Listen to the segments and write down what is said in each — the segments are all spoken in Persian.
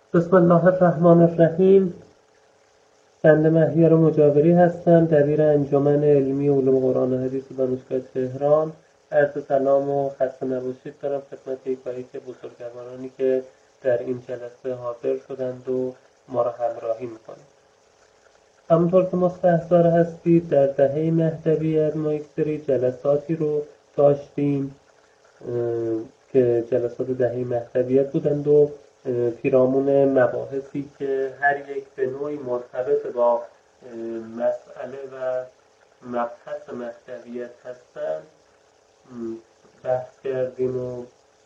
بسم الله الرحمن الرحیم. بنده مهیار مجاوری هستم، دبیر انجمن علمی علوم قرآن و حدیث دانشگاه تهران. عرض سلام و خسته نباشید دارم خدمت یکایک بزرگوارانی که در این جلسه حاضر شدند و ما را همراهی میکنند. همونطور که مستحضر هستید در دهه مهدویت ما یک سری جلساتی رو داشتیم که جلسات دهه مهدویت بودند و پیرامون مباحثی که هر یک به نوعی مرتبط با مسئله و مبحث مهدویت هستند بحث کردیم و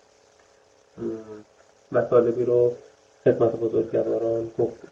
مطالبی رو خدمت بزرگواران گفتیم.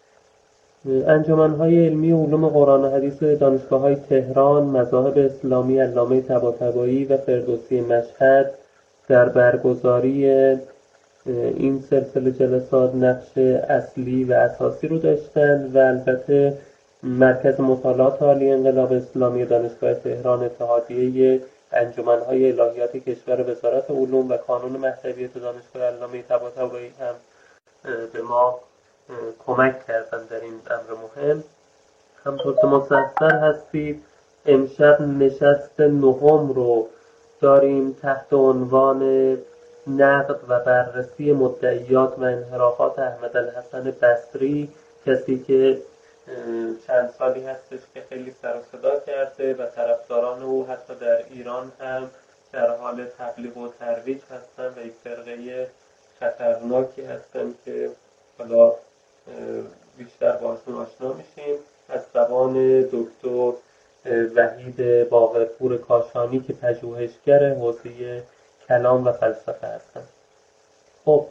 انجمن‌های علمی علوم قرآن و حدیث دانشگاه‌های تهران، مذاهب اسلامی علامه طباطبایی و فردوسی مشهد در برگزاری این سلسله جلسات نقش اصلی و اساسی رو داشتند و البته مرکز مطالعات عالی انقلاب اسلامی دانشگاه تهران، اتحادیه انجمن‌های الهیات کشور، وزارت علوم و کانون مهدویت دانشگاه علامه طباطبایی هم به ما کمک کردن در این امر مهم. همطور که مستحضر هستید امشب نشست نهم رو داریم تحت عنوان نقد و بررسی مدعیات و انحرافات احمدالحسن بصری، کسی که چند سالی هستش که خیلی سر و صدا کرده و طرفداران او حتی در ایران هم در حال تبلیغ و ترویج هستن و یک فرقه خطرناکی هستن که حالا بیشتر باشون آشنا میشیم. از زبان دکتر وحید باقرپور کاشانی که پژوهشگر حوزه کلام و فلسفه هستن. خب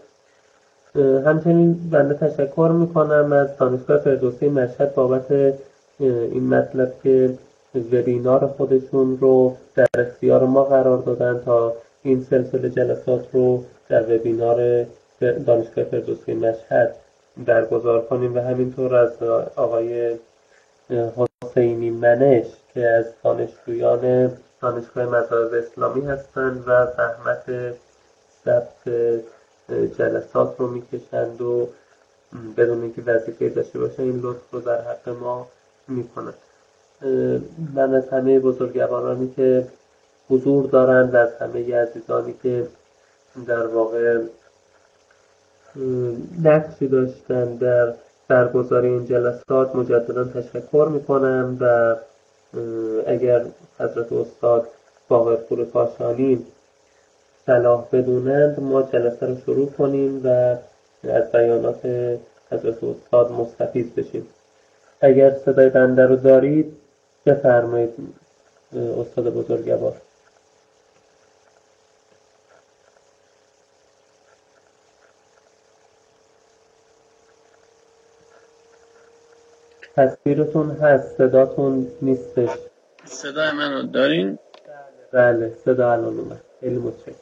همچنین بنده تشکر میکنم از دانشگاه فردوسی مشهد بابت این مطلب که وبینار خودشون رو در اختیار ما قرار دادن تا این سلسله جلسات رو در وبینار دانشگاه فردوسی مشهد برگزار کنیم و همینطور از آقای حسینی منش که از دانشجویان دانشگاه مذاهب اسلامی هستند و زحمت ثبت جلسات رو میکشند و بدون اینکه وظیفه داشته باشه این لطف رو در حق ما میکنند. من از همه بزرگوارانی که حضور دارند و از همه عزیزانی که در واقع نقشی داشتن در برگزاری این جلسات مجددا تشکر میکنم و اگر حضرت استاد باقرپور کاشانی صلاح بدونند ما جلسه رو شروع کنیم و از بیانات حضرت استاد مستفید بشیم. اگر صدای بنده رو دارید بفرمایید استاد بزرگوار. تصویرتون هست، صداتون نیستش. صدای من رو دارین؟ بله صدا الان اومد. خیلی متشکرم.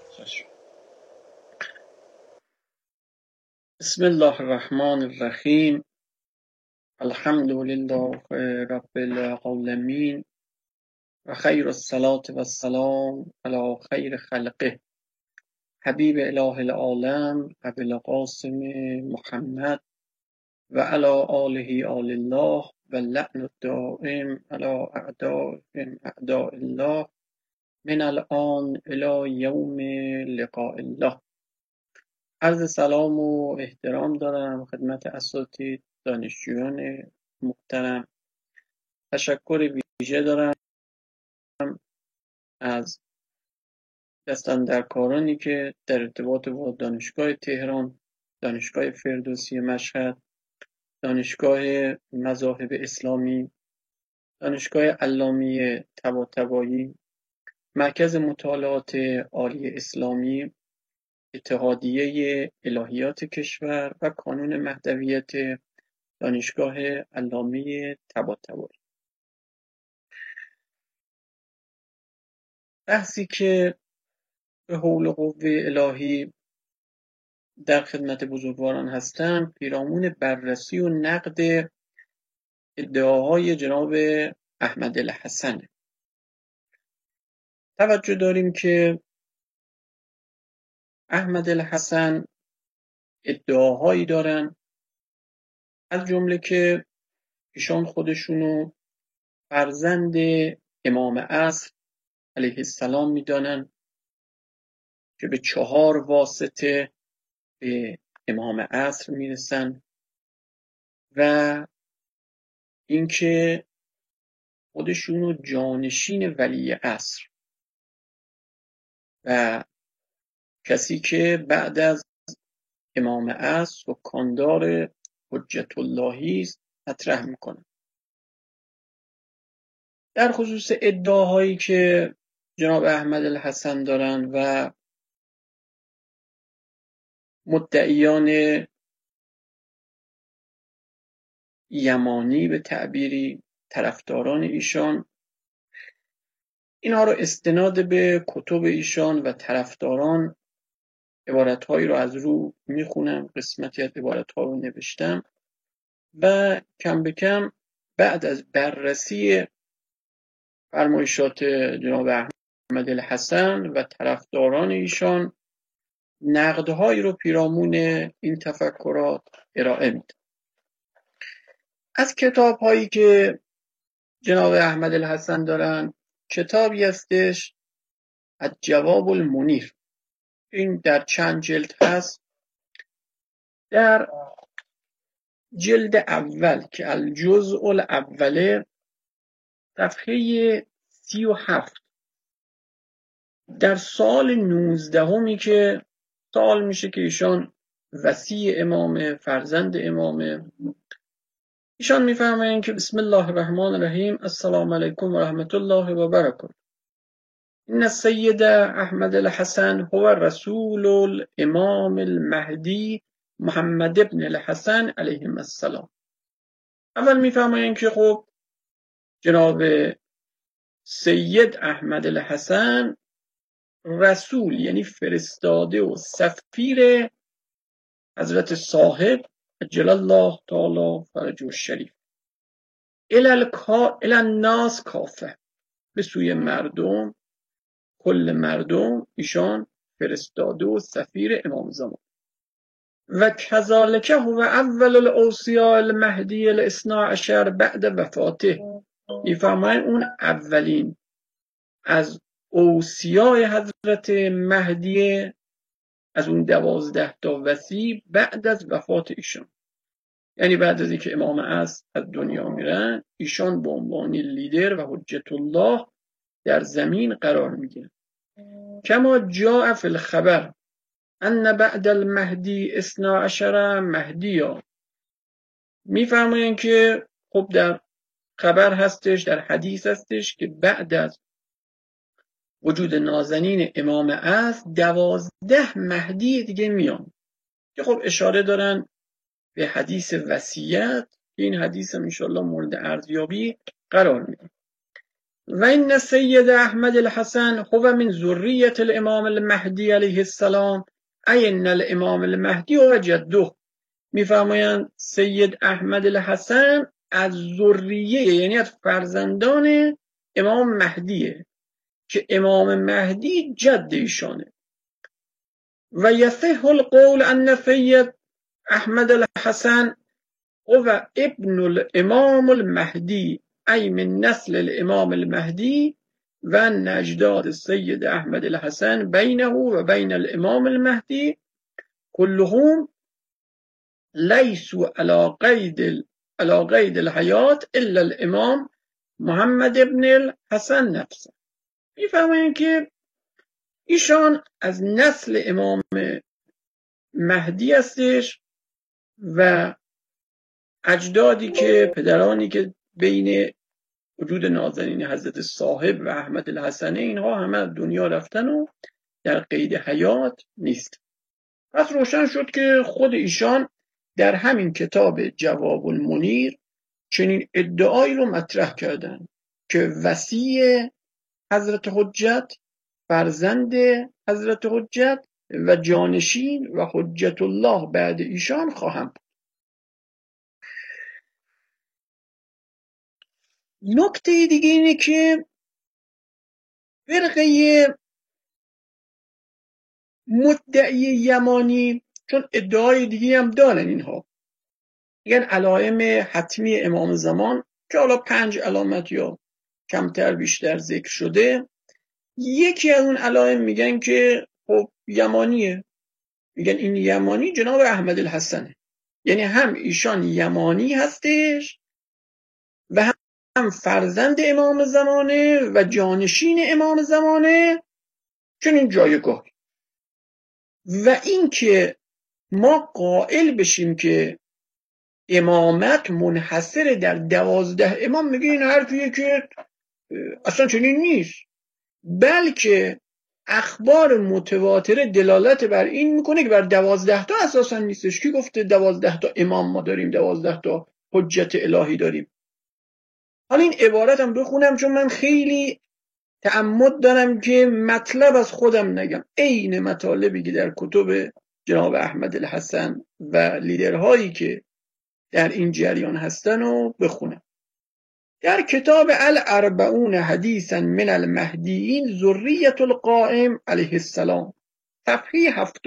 بسم الله الرحمن الرحیم. الحمد لله رب العالمین و خیر الصلاة و السلام علی خیر خلقه حبیب اله العالم ابوالقاسم محمد و علی آله آل الله و لعن الدائم علی اعدائهم اعداء الله من الان الی یوم لقاء الله. عرض سلام و احترام دارم خدمت اساتید، دانشجویان محترم. تشکر ویژه دارم از دستاندرکارانی که در ارتباط با دانشگاه تهران، دانشگاه فردوسی مشهد، دانشگاه مذاهب اسلامی، دانشگاه علامه طباطبایی، مرکز مطالعات عالی اسلامی، اتحادیه الهیات کشور و کانون مهدویت دانشگاه علامه طباطبایی. بحثی که به حول و قوه الهی در خدمت بزرگواران هستم پیرامون بررسی و نقد ادعاهای جناب احمدالحسن. توجه داریم که احمدالحسن ادعاهایی دارن از جمله که ایشان خودشونو فرزند امام عصر علیه السلام میدانن که به 4 واسطه به امام عصر میرسن و اینکه خودشونو جانشین ولی عصر و کسی که بعد از امام عصر و کاندار حجت اللهی است مطرح میکنه. در خصوص ادعاهایی که جناب احمد الحسن دارن و مدعیان یمانی به تعبیری طرفداران ایشان، اینها رو استناد به کتب ایشان و طرفداران عبارتهایی رو از رو میخونم، قسمتی از عبارتها رو نوشتم و کم به کم بعد از بررسی فرمایشات جناب احمد الحسن و طرفداران ایشان نقدهایی رو پیرامون این تفکرات ارائه میدم. از کتاب هایی که جناب احمد الحسن دارن کتابی هستش الجواب المنیر، این در چند جلد هست. در جلد اول که الجزء الاوله صفحه 37 در سال 19 که سال میشه که ایشان وصی امام، فرزند امامه، ایشان میفرمایند که بسم الله الرحمن الرحیم السلام علیکم و رحمت الله و برکاته. این السید احمد الحسن هو رسول الامام المهدی محمد ابن الحسن علیهم السلام. اول میفرمایند که خب جناب سید احمد الحسن رسول یعنی فرستاده و سفیر حضرت صاحب عجل الله تعالی فرجه الشریف الی الناس کافه، به سوی مردم، کل مردم ایشان فرستاده و سفیر امام زمان. و کذالک هو اول الاوصیاء المهدی الاثنا عشر بعد وفاته. میفرمایند اون اولین از اوصیای حضرت مهدی، از اون 12 تا وصی بعد از وفات ایشان، یعنی بعد از اینکه امام عصر از دنیا میرن ایشان به عنوان لیدر و حجت الله در زمین قرار میگیرن. کما جاء فی الخبر ان بعد المهدی 12 مهدیا. میفرمایند که خب در خبر هستش، در حدیث هستش که بعد از وجود نازنین امام عصر 12 مهدی دیگه میان، که خب اشاره دارن به حدیث وصیت، این حدیث هم انشاءالله مورد ارزیابی قرار میده. و این سید احمد الحسن هو من ذریة الامام المهدی علیه السلام ای ان الامام المهدی و جده. میفرمایند سید احمد الحسن از ذریه یعنی از فرزندان امام مهدیه که امام مهدی جد ایشانه. و یصح القول ان سید احمد الحسن هو ابن الامام المهدی ای من نسل الامام المهدی و اجداد السید احمد الحسن بینه و بین الامام المهدی كلهم لیسوا على قید الحیات الا الامام محمد ابن الحسن نفسه. میفهمین که ایشان از نسل امام مهدی هستش و اجدادی که پدرانی که بین وجود نازنین حضرت صاحب و احمد الحسن اینها همه دنیا رفتن و در قید حیات نیست. پس روشن شد که خود ایشان در همین کتاب جواب المنیر چنین ادعایی رو مطرح کردن که وصی حضرت حجت، فرزند حضرت حجت و جانشین و حجت الله بعد ایشان خواهم. نکته دیگه اینه که فرقه مدعی یمانی، چون ادعای دیگه هم دارن اینها، میگن علائم حتمی امام زمان که حالا 5 علامت یا کمتر بیشتر ذکر شده. یکی از اون علائم میگن که خب یمانیه، میگن این یمانی جناب احمد الحسنه، یعنی هم ایشان یمانی هستش و هم فرزند امام زمانه و جانشین امام زمانه چنین جایگاه. و این که ما قائل بشیم که امامت منحصر در 12 امام، میگه این حرفیه که اصلا چنین نیست، بلکه اخبار متواتره دلالت بر این میکنه که بر 12 تا اساسا نیستش. کی گفته 12 تا امام ما داریم، 12 تا حجت الهی داریم؟ حالا این عبارتم بخونم چون من خیلی تعمد دارم که مطلب از خودم نگم، عین مطالبی که در کتب جناب احمد الحسن و لیدرهایی که در این جریان هستن رو بخونم. در کتاب الاربعون حدیثا من المهدیین ذریة القائم علیه السلام صفحه 7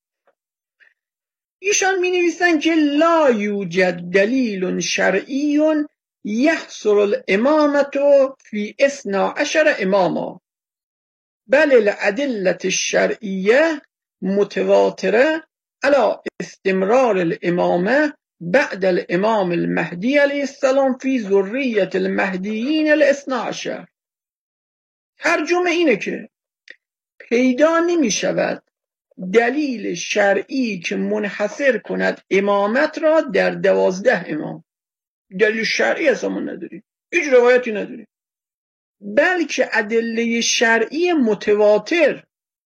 ایشان می نویسن که لا یوجد دلیل شرعی یحصر الامامة فی 12 اماما بل الادلة الشرعیه متواتره على استمرار الامامه بعد الامام المهدی علیه السلام فی ذریة المهدیین الاثنا عشر. ترجمه اینه که پیدا نمی شود دلیل شرعی که منحصر کند امامت را در 12 امام. دلیل شرعی اصلا ما نداریم، هیچ روایتی نداریم، بلکه ادله شرعی متواتر،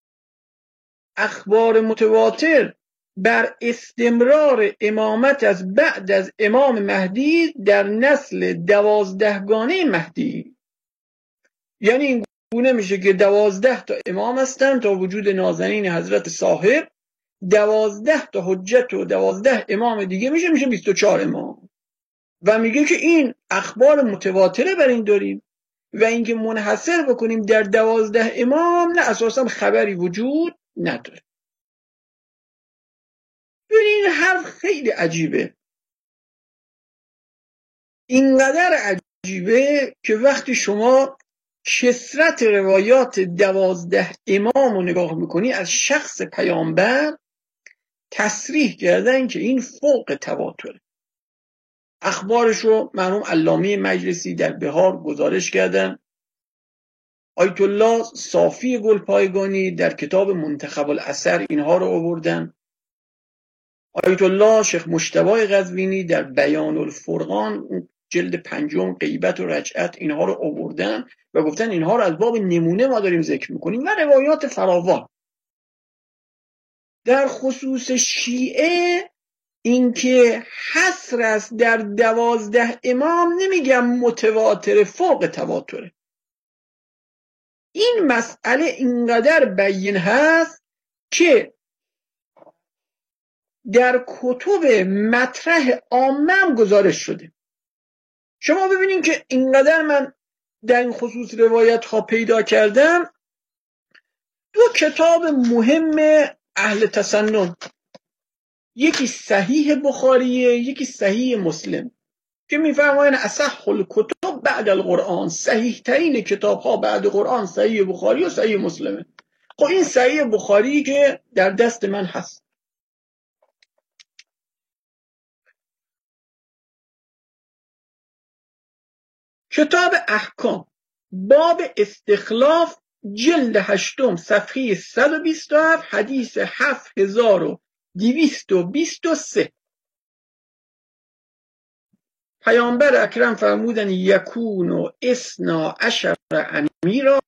اخبار متواتر بر استمرار امامت از بعد از امام مهدی در نسل 12 گانه مهدی. یعنی این گونه میشه که 12 تا امام هستن تا وجود نازنین حضرت صاحب، 12 تا حجت و 12 امام دیگه میشه 24 امام. و میگه که این اخبار متواتره بر این داریم و اینکه منحصر بکنیم در 12 امام نه، اساسا خبری وجود نداره. این حرف خیلی عجیبه، اینقدر عجیبه که وقتی شما کثرت روایات 12 امام رو نگاه میکنی از شخص پیامبر، تصریح کردن که این فوق تواتره. اخبارش رو مرحوم علامه مجلسی در بهار گزارش کردن، آیت الله صافی گلپایگانی در کتاب منتخب الاثر اینها رو آوردن، آیت الله شیخ مجتبی قزوینی در بیان الفرقان جلد 5 غیبت و رجعت اینها رو آوردن و گفتن اینها رو از باب نمونه ما داریم ذکر میکنیم و روایات فراوان. در خصوص شیعه اینکه حصر است در 12 امام، نمیگم متواتر، فوق تواتره. این مسئله اینقدر بین هست که در کتب مطرح عامه گزارش شده. شما ببینید که اینقدر من در این خصوص روایت ها پیدا کردم. 2 کتاب مهم اهل تسنن، یکی صحیح بخاریه، یکی صحیح مسلم، که میفرماین اصح الکتب بعد القرآن، صحیح ترین کتاب ها بعد قرآن صحیح بخاری و صحیح مسلمه. خب این صحیح بخاری که در دست من هست، کتاب احکام باب استخلاف جلد 8 صفحه 127 حدیث 7223. پیامبر اکرم فرمودن یکون 12 امیرا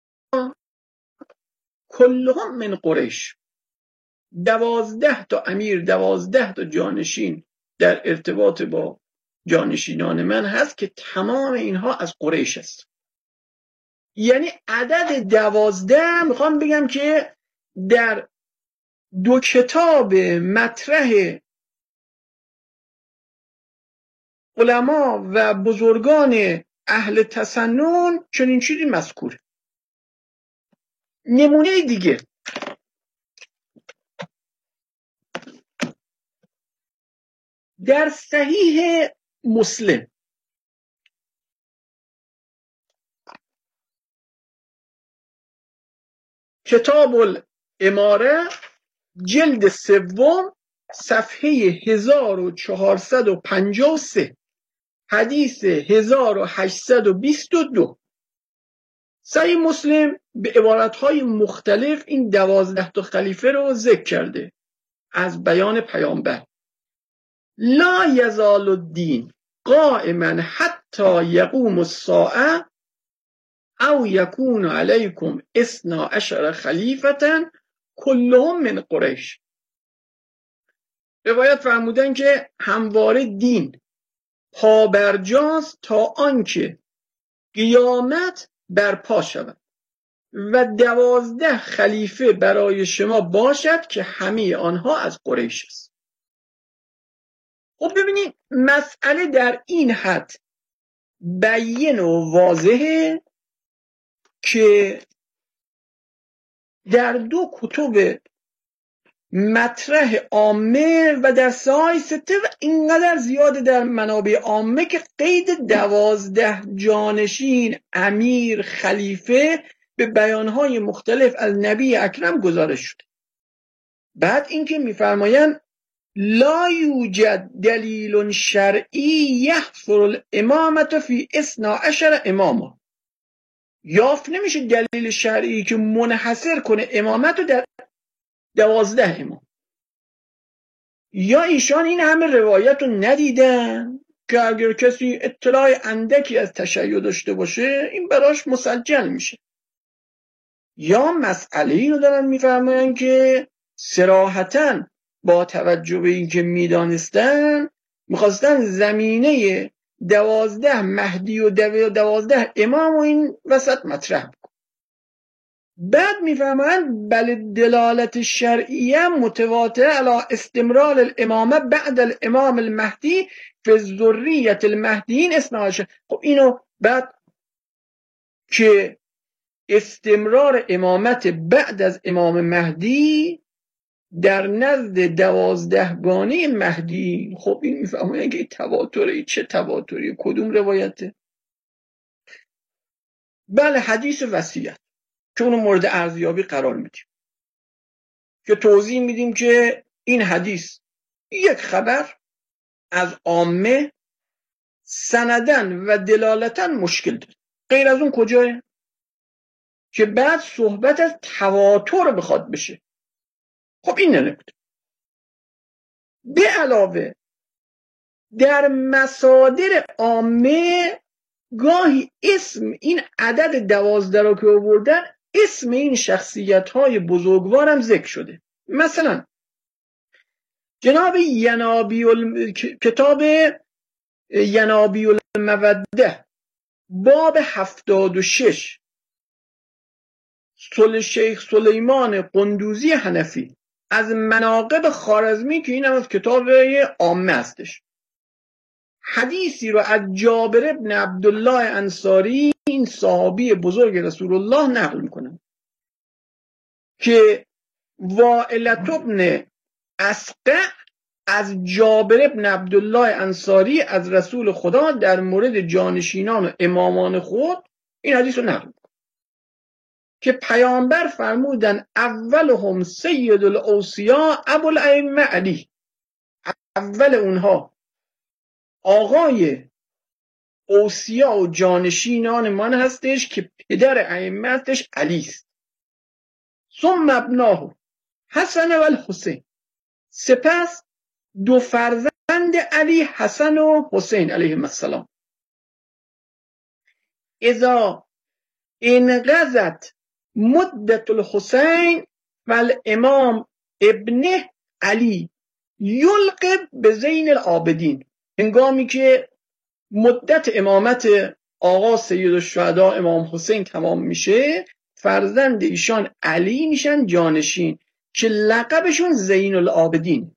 کلهم من قریش. 12 تا امیر، 12 تا جانشین در ارتباط با جانشینان من هست که تمام اینها از قریش است. یعنی عدد 12 میخوام بگم که در 2 کتاب مطرح علما و بزرگان اهل تسنن چنین چیزی مذکوره. نمونه دیگه، در صحیح مسلم کتاب الاماره جلد 3 صفحه 1453 حدیث 1822 صحیح مسلم به عبارتهای مختلف این 12 تا خلیفه رو ذکر کرده از بیان پیامبر. لا یزال الدین قائما حتی یقوم الساعه او یکون علیکم 12 خلیفة کلهم من قریش. روایت فرمودن که همواره دین پابرجاست تا آنکه قیامت برپا شود و 12 خلیفه برای شما باشد که همه آنها از قریش است. خب ببینید مسئله در این حد بیان و واضحه که در 2 کتب مطرح عامه و در ساهای 6 و اینقدر زیاده در منابع عامه که قید 12 جانشین امیر خلیفه به بیانهای مختلف از نبی اکرم گزارش شده. بعد اینکه میفرمایند لا یوجد دلیل شرعی یحصر الامامة فی 12 اماما. یافت نمیشه دلیل شرعی که منحصر کنه امامت رو در 12 امام. یا ایشان این همه روایت رو ندیدن که اگر کسی اطلاع اندکی از تشیع داشته باشه این براش مسجل میشه، یا مسئله این رو دارن میفرماین که صراحتاً با توجه به این که میدانستن میخواستن زمینه 12 مهدی و 12 امام و این وسط مطرح بکن. بعد میفهمند بل دلالت شرعیه متواتر علی استمرار الامامه بعد الامام المهدی فی ذریة المهدیین 12. خب اینو بعد که استمرار امامت بعد از امام مهدی در نزد 12 گانه مهدی، خب این میفهمه که تواتری چه تواتری، کدوم روایته؟ بله حدیث وصیت که اونو مورد ارزیابی قرار میدیم که توضیح میدیم که این حدیث یک خبر از عامه سندن و دلالتن مشکل داره. غیر از اون کجاه؟ که بعد صحبت از تواتر بخواد بشه. خب این نبود. به علاوه در مصادر عامه گاهی اسم این عدد 12 رو که آوردن اسم این شخصیت‌های بزرگوارم ذکر شده. مثلا جناب کتاب ینابی الموده باب 76 شیخ سلیمان قندوزی حنفی از مناقب خوارزمی که این هم از کتاب عامه هستش، حدیثی رو از جابر ابن عبدالله انصاری این صحابی بزرگ رسول الله نقل میکنن که وائلة ابن اسقع از جابر ابن عبدالله انصاری از رسول خدا در مورد جانشینان و امامان خود این حدیث رو نقل میکنن که پیامبر فرمودن اولهم سید الاوصیاء ابوالائمه علی، اول اونها آقای اوصیا و جانشینان من هستش که پدر ائمه هستش علی است. ثم ابناه حسن و الحسین، سپس 2 فرزند علی حسن و حسین علیهم السلام. اذا انقضت مدت الحسین و الامام ابنه علی یلقب به زین العابدین، هنگامی که مدت امامت آقا سید الشهدا امام حسین تمام میشه فرزند ایشان علی میشن جانشین که لقبشون زین العابدین.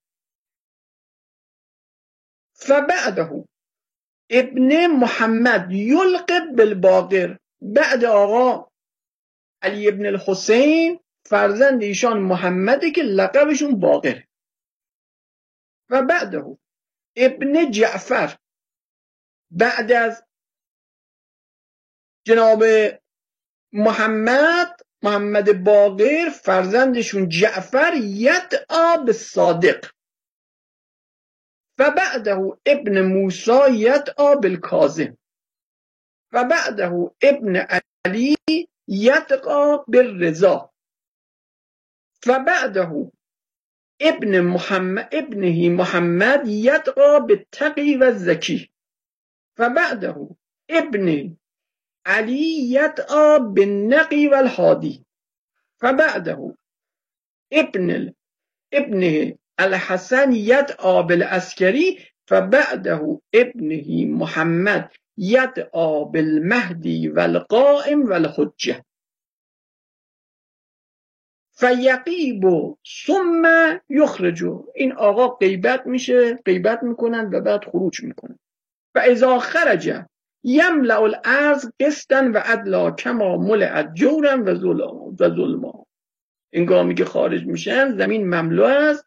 فبعده ابن محمد یلقب بالباقر، بعد آقا علی ابن الحسین فرزند ایشان محمده که لقبشون باقره. و بعده ابن جعفر بعد از جناب محمد باقر فرزندشون جعفر یدعا بالصادق و بعده ابن موسی یدعا بالکاظم و بعده ابن علی یدعا بالرضا و بعده ابنه محمد یدعا بالتقی و الزکی و بعده ابن علی یدعا بالنقی و الهادی و بعده ابن الحسن یدعا بالعسکری و بعده ابنه محمد یدعا بالمهدی و القائم و الحجه فیقیب ثم یخرج. این آقا غیبت میکنن و بعد خروج میکنن. و اذا خرج یملأ الارض قسطا و عدلا کما ملئت جورا و ظلما. انگامی که خارج میشن زمین مملو از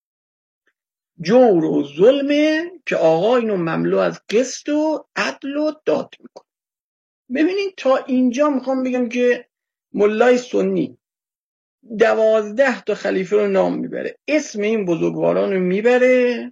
جور و ظلمه که آقا اینو مملو از قسط و عدل و داد میکنه. ببینید تا اینجا میخوام بگم که ملای سنی 12 تا خلیفه رو نام میبره، اسم این بزرگواران رو میبره،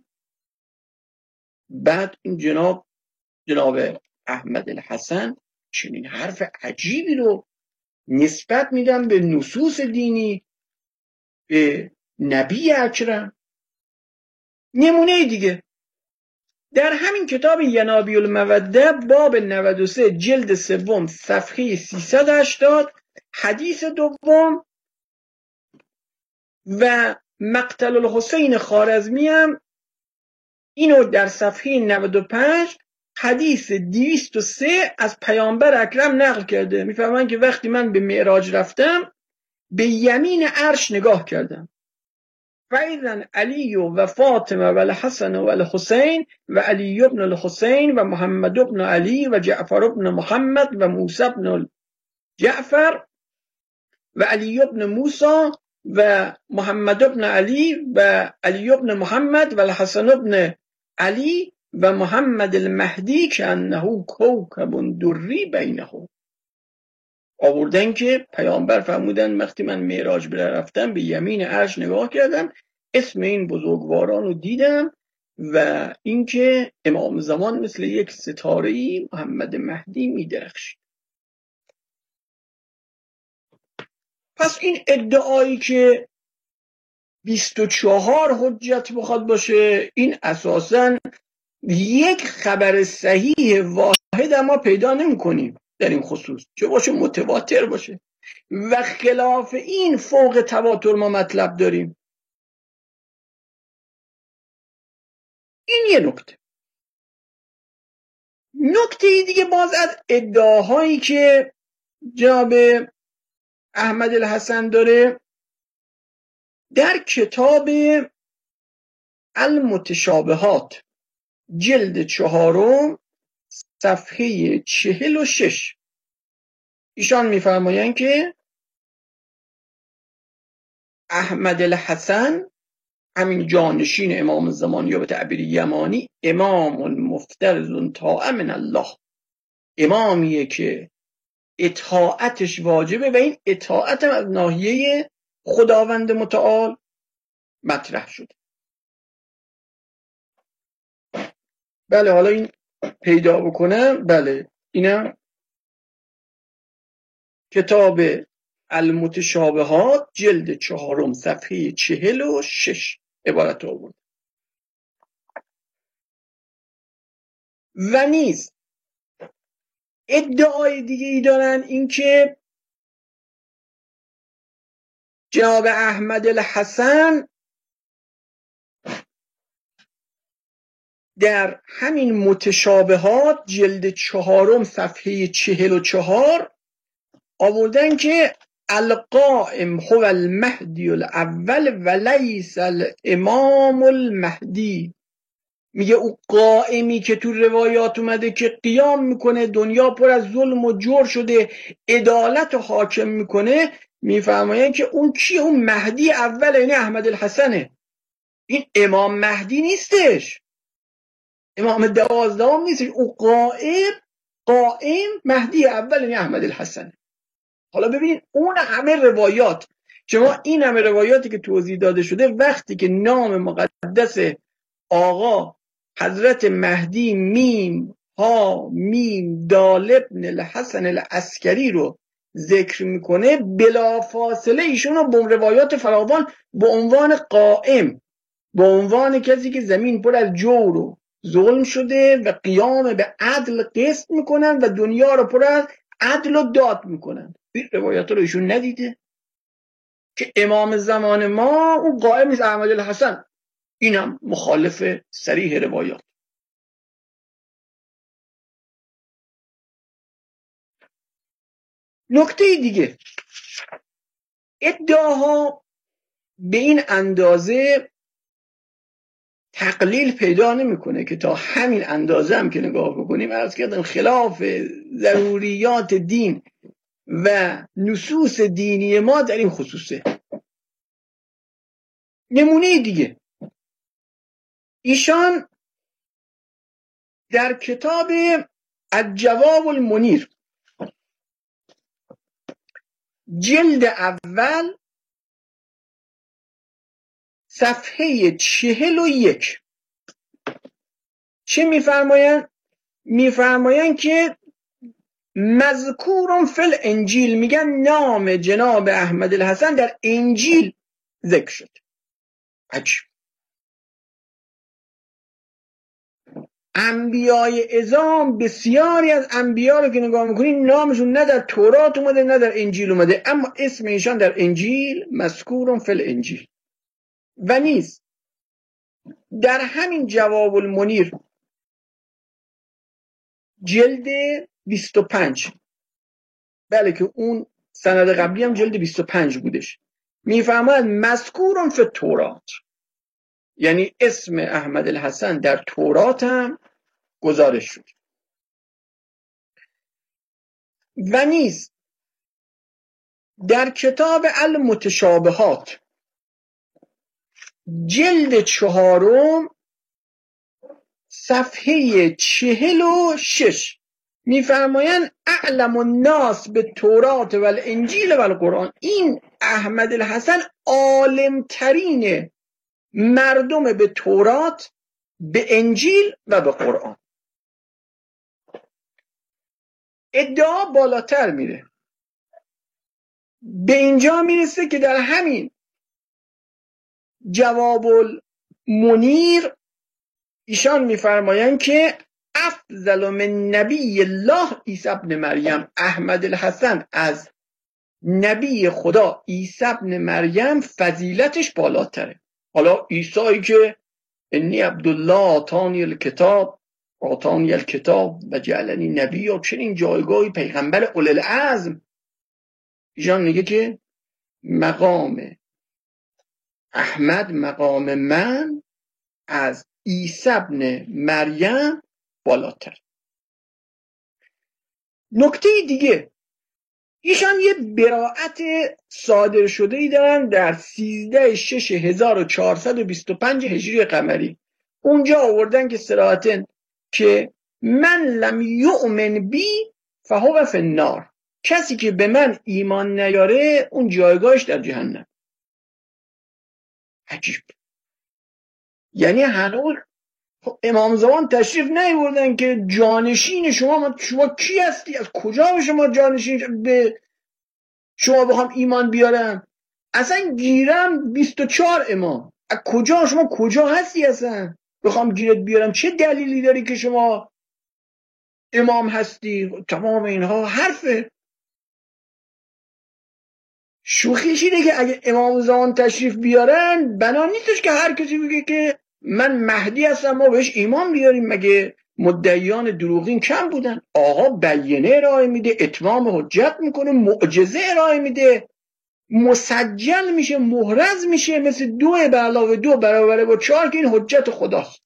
بعد این جناب احمد الحسن چنین حرف عجیبی رو نسبت میدن به نصوص دینی، به نبی اکرم. نمونه دیگه در همین کتاب ینابی الموده باب 93 جلد 3 صفحه 380 حدیث دوم و مقتل الحسین خوارزمی هم اینو در صفحه 95 حدیث 203 از پیامبر اکرم نقل کرده. میفهمن که وقتی من به معراج رفتم به یمین عرش نگاه کردم، فاذا علی و فاطمه و الحسن و الحسین و علی ابن الحسین و محمد ابن علی و جعفر ابن محمد و موسی ابن جعفر و علی ابن موسی و محمد ابن علی و علی ابن محمد و الحسن ابن علی و محمد المهدی که انه کوکب دری بینه. آوردن که پیامبر فرمودن وقتی من معراج رفتم به یمین عرش نگاه کردم، اسم این بزرگواران رو دیدم و اینکه امام زمان مثل یک ستاره‌ای محمد مهدی می‌درخشید. پس این ادعایی که 24 حجت بخواد باشه، این اساساً یک خبر صحیح واحد ما پیدا نمی‌کنیم در این خصوص، چه باشه متواتر باشه، و خلاف این فوق تواتر ما مطلب داریم. این یه نکته دیگه باز از ادعاهایی که جناب احمد الحسن داره در کتاب المتشابهات جلد 4 صفحه 46 ایشان میفرمایند که احمد الحسن همین جانشین امام زمان یا به تعبیر یمانی امام مفترض طاعه من الله، امامیه که اطاعتش واجبه و این اطاعت از ناحیه خداوند متعال مطرح شده. بله حالا این پیدا بکنم، بله اینم کتاب المتشابهات جلد 4 صفحه 46 عبارت آورد. و نیز ادعای دیگه ای دارن، این که جناب احمد الحسن در همین متشابهات جلد 4 صفحه 44 آوردن که القائم هو المهدی الاول و لیس الامام المهدی. میگه او قائمی که تو روایات اومده که قیام میکنه، دنیا پر از ظلم و جور شده، عدالت و حاکم میکنه، میفرماین که اون کیه؟ اون مهدی اول، یعنی احمد الحسنه. این امام مهدی نیستش. امام 12 نیست، او قائم مهدی اول یعنی احمد الحسن. حالا ببینید اون همه روایات، شما این همه روایاتی که توضیح داده شده، وقتی که نام مقدس آقا حضرت مهدی میم ها میم دال ابن الحسن العسکری رو ذکر میکنه، بلافاصله ایشون رو به روایات فراوان به عنوان قائم، به عنوان کسی که زمین پر از جور و ظلم شده و قیام به عدل قسط میکنن و دنیا رو پر از عدل و داد میکنن. این روایات رو ایشون ندیده که امام زمان ما اون قائم نیست احمد الحسن، اینم مخالف صریح روایات. نکته دیگه، ادعاها به این اندازه تقلیل پیدا نمیکنه که تا همین اندازه هم که نگاه بکنیم عرض کردم خلاف ضروریات دین و نصوص دینی ما در این خصوصه. نمونه دیگه، ایشان در کتاب الجواب المنیر جلد اول صفحه 41 چه میفرمایند؟ میفرمایند که مذکورم فی الانجیل، میگن نام جناب احمد الحسن در انجیل ذکر شد. عجب. انبیای اعظام، بسیاری از انبیا رو که نگاه میکنین نامشون نه در تورات اومده نه در انجیل اومده، اما اسم ایشان در انجیل مذکورم فی الانجیل. و نیز در همین جواب المنیر جلد 25، بله که اون سند قبلی هم جلد 25 بودش، میفرماید مذکورم فی تورات، یعنی اسم احمد الحسن در تورات هم گزارش شد. و نیز در کتاب المتشابهات جلد 4 صفحه 46 میفرمایند اعلم الناس به تورات و الانجیل و القرآن، این احمد الحسن عالمترین مردم به تورات، به انجیل و به قرآن. ادعا بالاتر میره، به اینجا میرسه که در همین جواب المنیر ایشان میفرمایند که افضل من نبی الله عیسی ابن مریم، احمد الحسن از نبی خدا عیسی ابن مریم فضیلتش بالاتره. حالا عیسی که انی عبدالله آتانی الکتاب و جعلنی نبی، و چنین جایگاهی پیغمبر اولوالعزم، ایشان میگه که مقام احمد، مقام من از عیسی ابن مریم بالاتر. نکته دیگه، ایشان یه براءت صادر شده ای دارن در 13/6/1425 هجری قمری. اونجا آوردن که صراحتاً که من لم یؤمن بی فهو فی النار، کسی که به من ایمان نیاره اون جایگاهش در جهنم. عجیب. یعنی هنوز امام زمان تشریف نیاوردن که جانشین شما کی هستی، از کجا به شما جانشین به شما بخوام ایمان بیارم، اصلا گیرم 24 امام، از کجا شما کجا هستی اصلا بخوام گیرت بیارم، چه دلیلی داری که شما امام هستی؟ تمام اینها حرفه. شوخیش اینه که اگه امام زمان تشریف بیارن بنا نیستش که هر کسی بگه که من مهدی هستم ما بهش ایمان بیاریم، مگه مدعیان دروغین کم بودن؟ آقا بیانیه ارائه میده، اتمام حجت میکنه، معجزه ارائه میده، مسجل میشه، محرز میشه، مثل 2 به علاوه 2 برابر با 4 که این حجت خداست.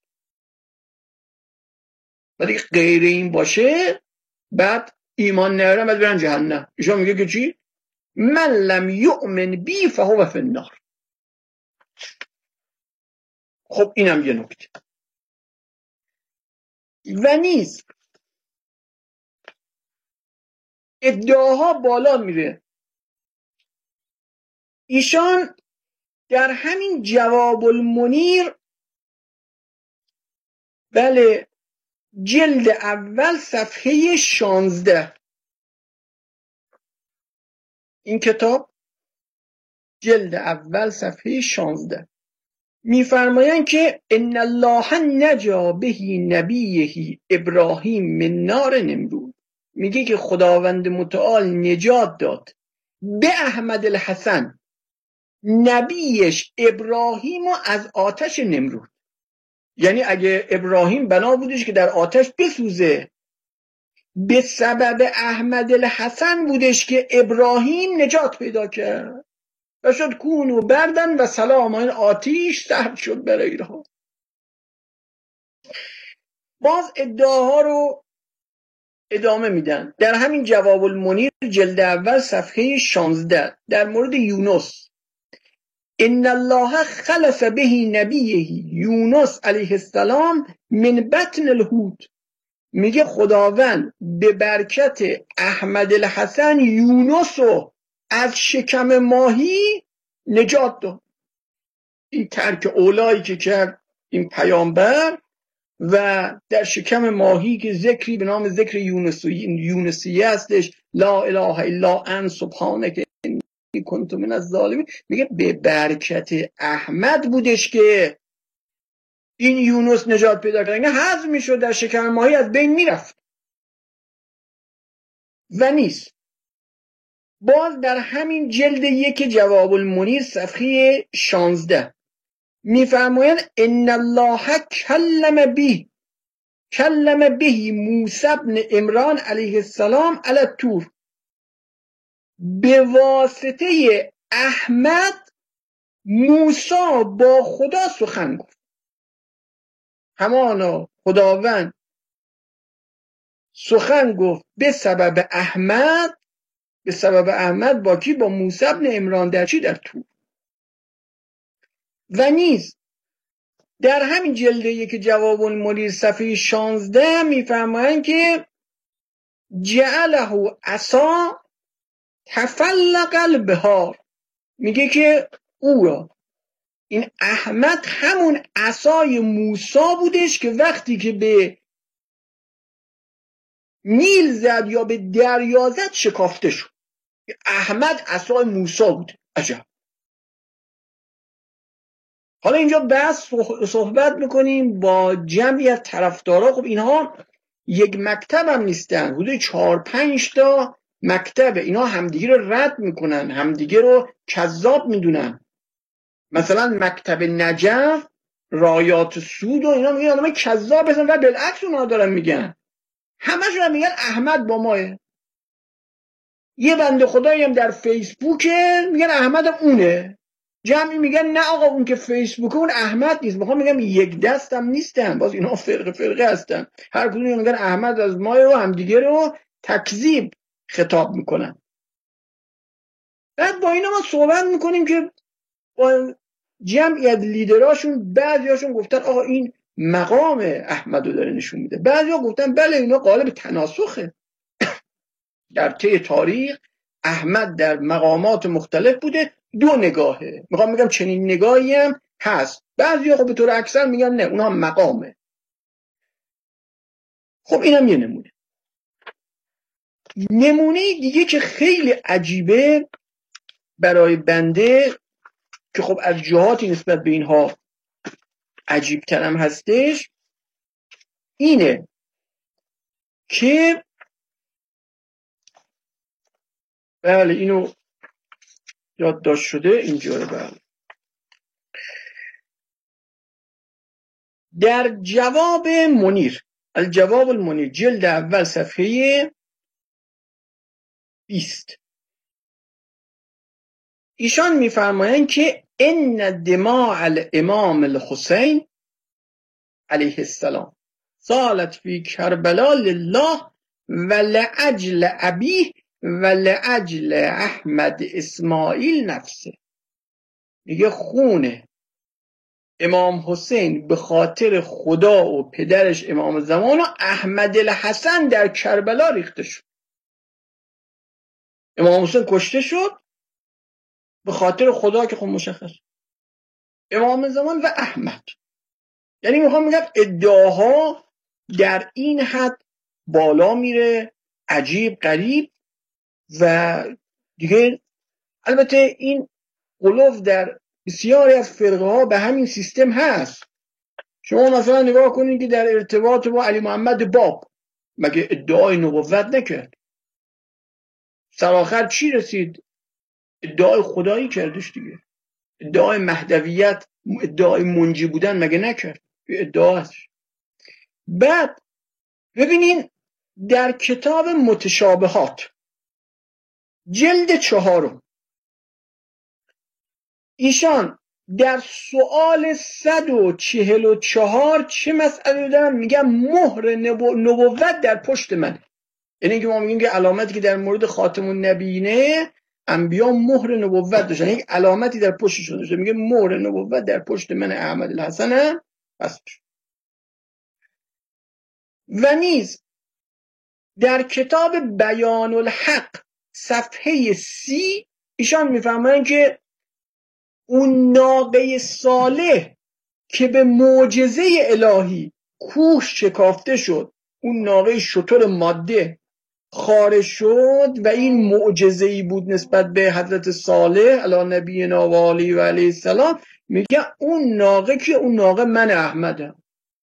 ولی غیر این باشه بعد ایمان نیارن بعد برن جهنم. ایشون میگه که چی؟ من لم یؤمن بی فهو فی النار. خب اینم یه نکته. و نیز ادعاها بالا میره. ایشان در همین جواب المنیر، بله، جلد اول صفحه 16، این کتاب جلد اول صفحه 16 میفرمایند که ان الله نجا به نبیه ابراهیم من نار نمرود. میگه که خداوند متعال نجات داد به احمد الحسن نبیش ابراهیم از آتش نمرود. یعنی اگه ابراهیم بنا بودش که در آتش بسوزه، به سبب احمد الحسن بودش که ابراهیم نجات پیدا کرد و شد کونو بردن و سلام، این آتیش سرد شد برای اینها. باز ادعاها رو ادامه میدن در همین جواب المنیر جلد اول صفحه 16 در مورد یونس. ان الله خلف به نبیه یونس علیه السلام من بطن الحوت. میگه خداوند به برکت احمد الحسن یونس رو از شکم ماهی نجات داد. این ترک اولایی که کرد این پیامبر و در شکم ماهی که ذکری به نام ذکر یونسیه هستش، لا اله الا انت سبحانک انی کنت من الظالمین، میگه به برکت احمد بودش که این یونس نجات پیدا کرد، حذف میشد در شکم ماهی، از بین میرفت. و نیست باز در همین جلد 1 جواب المنیر صفحه 16 میفرمایند ان الله کلم به موسی بن عمران علیه السلام علی الطور. به واسطه احمد موسی با خدا سخن گفت. همانا خداوند سخن گفت به سبب احمد با کی؟ با موسی بن عمران. در چی؟ در طور. و نیز در همین جلد 1 جواب المنیر صفحه 16 میفرمایند که جعله عصا تفلق البحار. میگه که او را، این احمد، همون عصای موسی بودش که وقتی که به نیل زد یا به دریا زد شکافته شد. احمد عصای موسی بود. عجب. حالا اینجا بحث صحبت میکنیم با جمعی از طرفدارا. خب اینها یک مکتب هم نیستن، حدود 4-5 تا مکتب. اینا همدیگه رو رد میکنن، همدیگه رو کذاب میدونن. مثلا مکتب نجف، رایات سود و اینا میگن آدم کذاب هستن و بالعکس اونها دارن میگن، همشون هم میگن احمد با ماه. یه بنده خدایی هم در فیسبوک میگن احمد هم اونه. جمعی میگن نه آقا اون که فیسبوک اون احمد نیست. میخوام میگم یک دست هم نیستن، باز اینا فرقه هستن. هر کدوم میگن احمد از ماه و همدیگه رو تکذیب خطاب میکنن. بعد با اینا ما صحبت میکنیم که با جمعی از لیدراشون بعضیاشون گفتن آقا این مقام احمد رو داره نشون میده، بعضیا گفتن بله اینا قالب تناسخه. در طی تاریخ احمد در مقامات مختلف بوده، 2 نگاهه. میخوام میگم چنین نگاهی هم هست. بعضیا خب به طور اکثر میگن نه اونها مقامه. خب اینم یه نمونه. نمونه دیگه که خیلی عجیبه برای بنده که خب از جهاتی نسبت به اینها عجیب ترم هستش، اینه که بله اینو یادداشت شده اینجا رو. بله در جواب منیر، الجواب المنیر جلد اول صفحه 20 ایشان میفرمایند که ان دماء الامام الحسین علیه السلام سالت فی کربلا لله و لعجل ابیه و لعجل احمد اسماعیل نفسه. میگه خون امام حسین به خاطر خدا و پدرش امام زمان و احمد الحسن در کربلا ریخته شد. امام حسین کشته شد به خاطر خدا که خب مشخص، امام زمان و احمد. یعنی میخوام بگم ادعاها در این حد بالا میره، عجیب غریب. و دیگه البته این غلو در بسیاری از فرقه ها به همین سیستم هست. شما مثلا نگاه کنید که در ارتباط با علی محمد باب مگه ادعای نبوت نکرد؟ سرآخر چی رسید؟ ادعای خدایی کردش دیگه. ادعای مهدویت، ادعای منجی بودن مگه نکرد؟ ادعا هست. بعد ببینین در کتاب متشابهات جلد 4 ایشان در سوال 144 چه مسئله دارن؟ میگن مهر نبوت در پشت من. یعنی که ما میگیم که علامتی که در مورد خاتم النبیینه انبیا مهر نبوت داشتن، یک علامتی در پشتشون داشتن، میگه مهر نبوت در پشت من احمد الحسن هست. و نیز در کتاب بیان الحق صفحه 30 ایشان میفهمن که اون ناقه صالح که به معجزه الهی کوه شکافته شد، اون ناقه شتر ماده خارج شد و این معجزه‌ای بود نسبت به حضرت صالح علی نبینا و علیه و علیه السلام. میگه اون ناقه که اون ناقه من احمدم،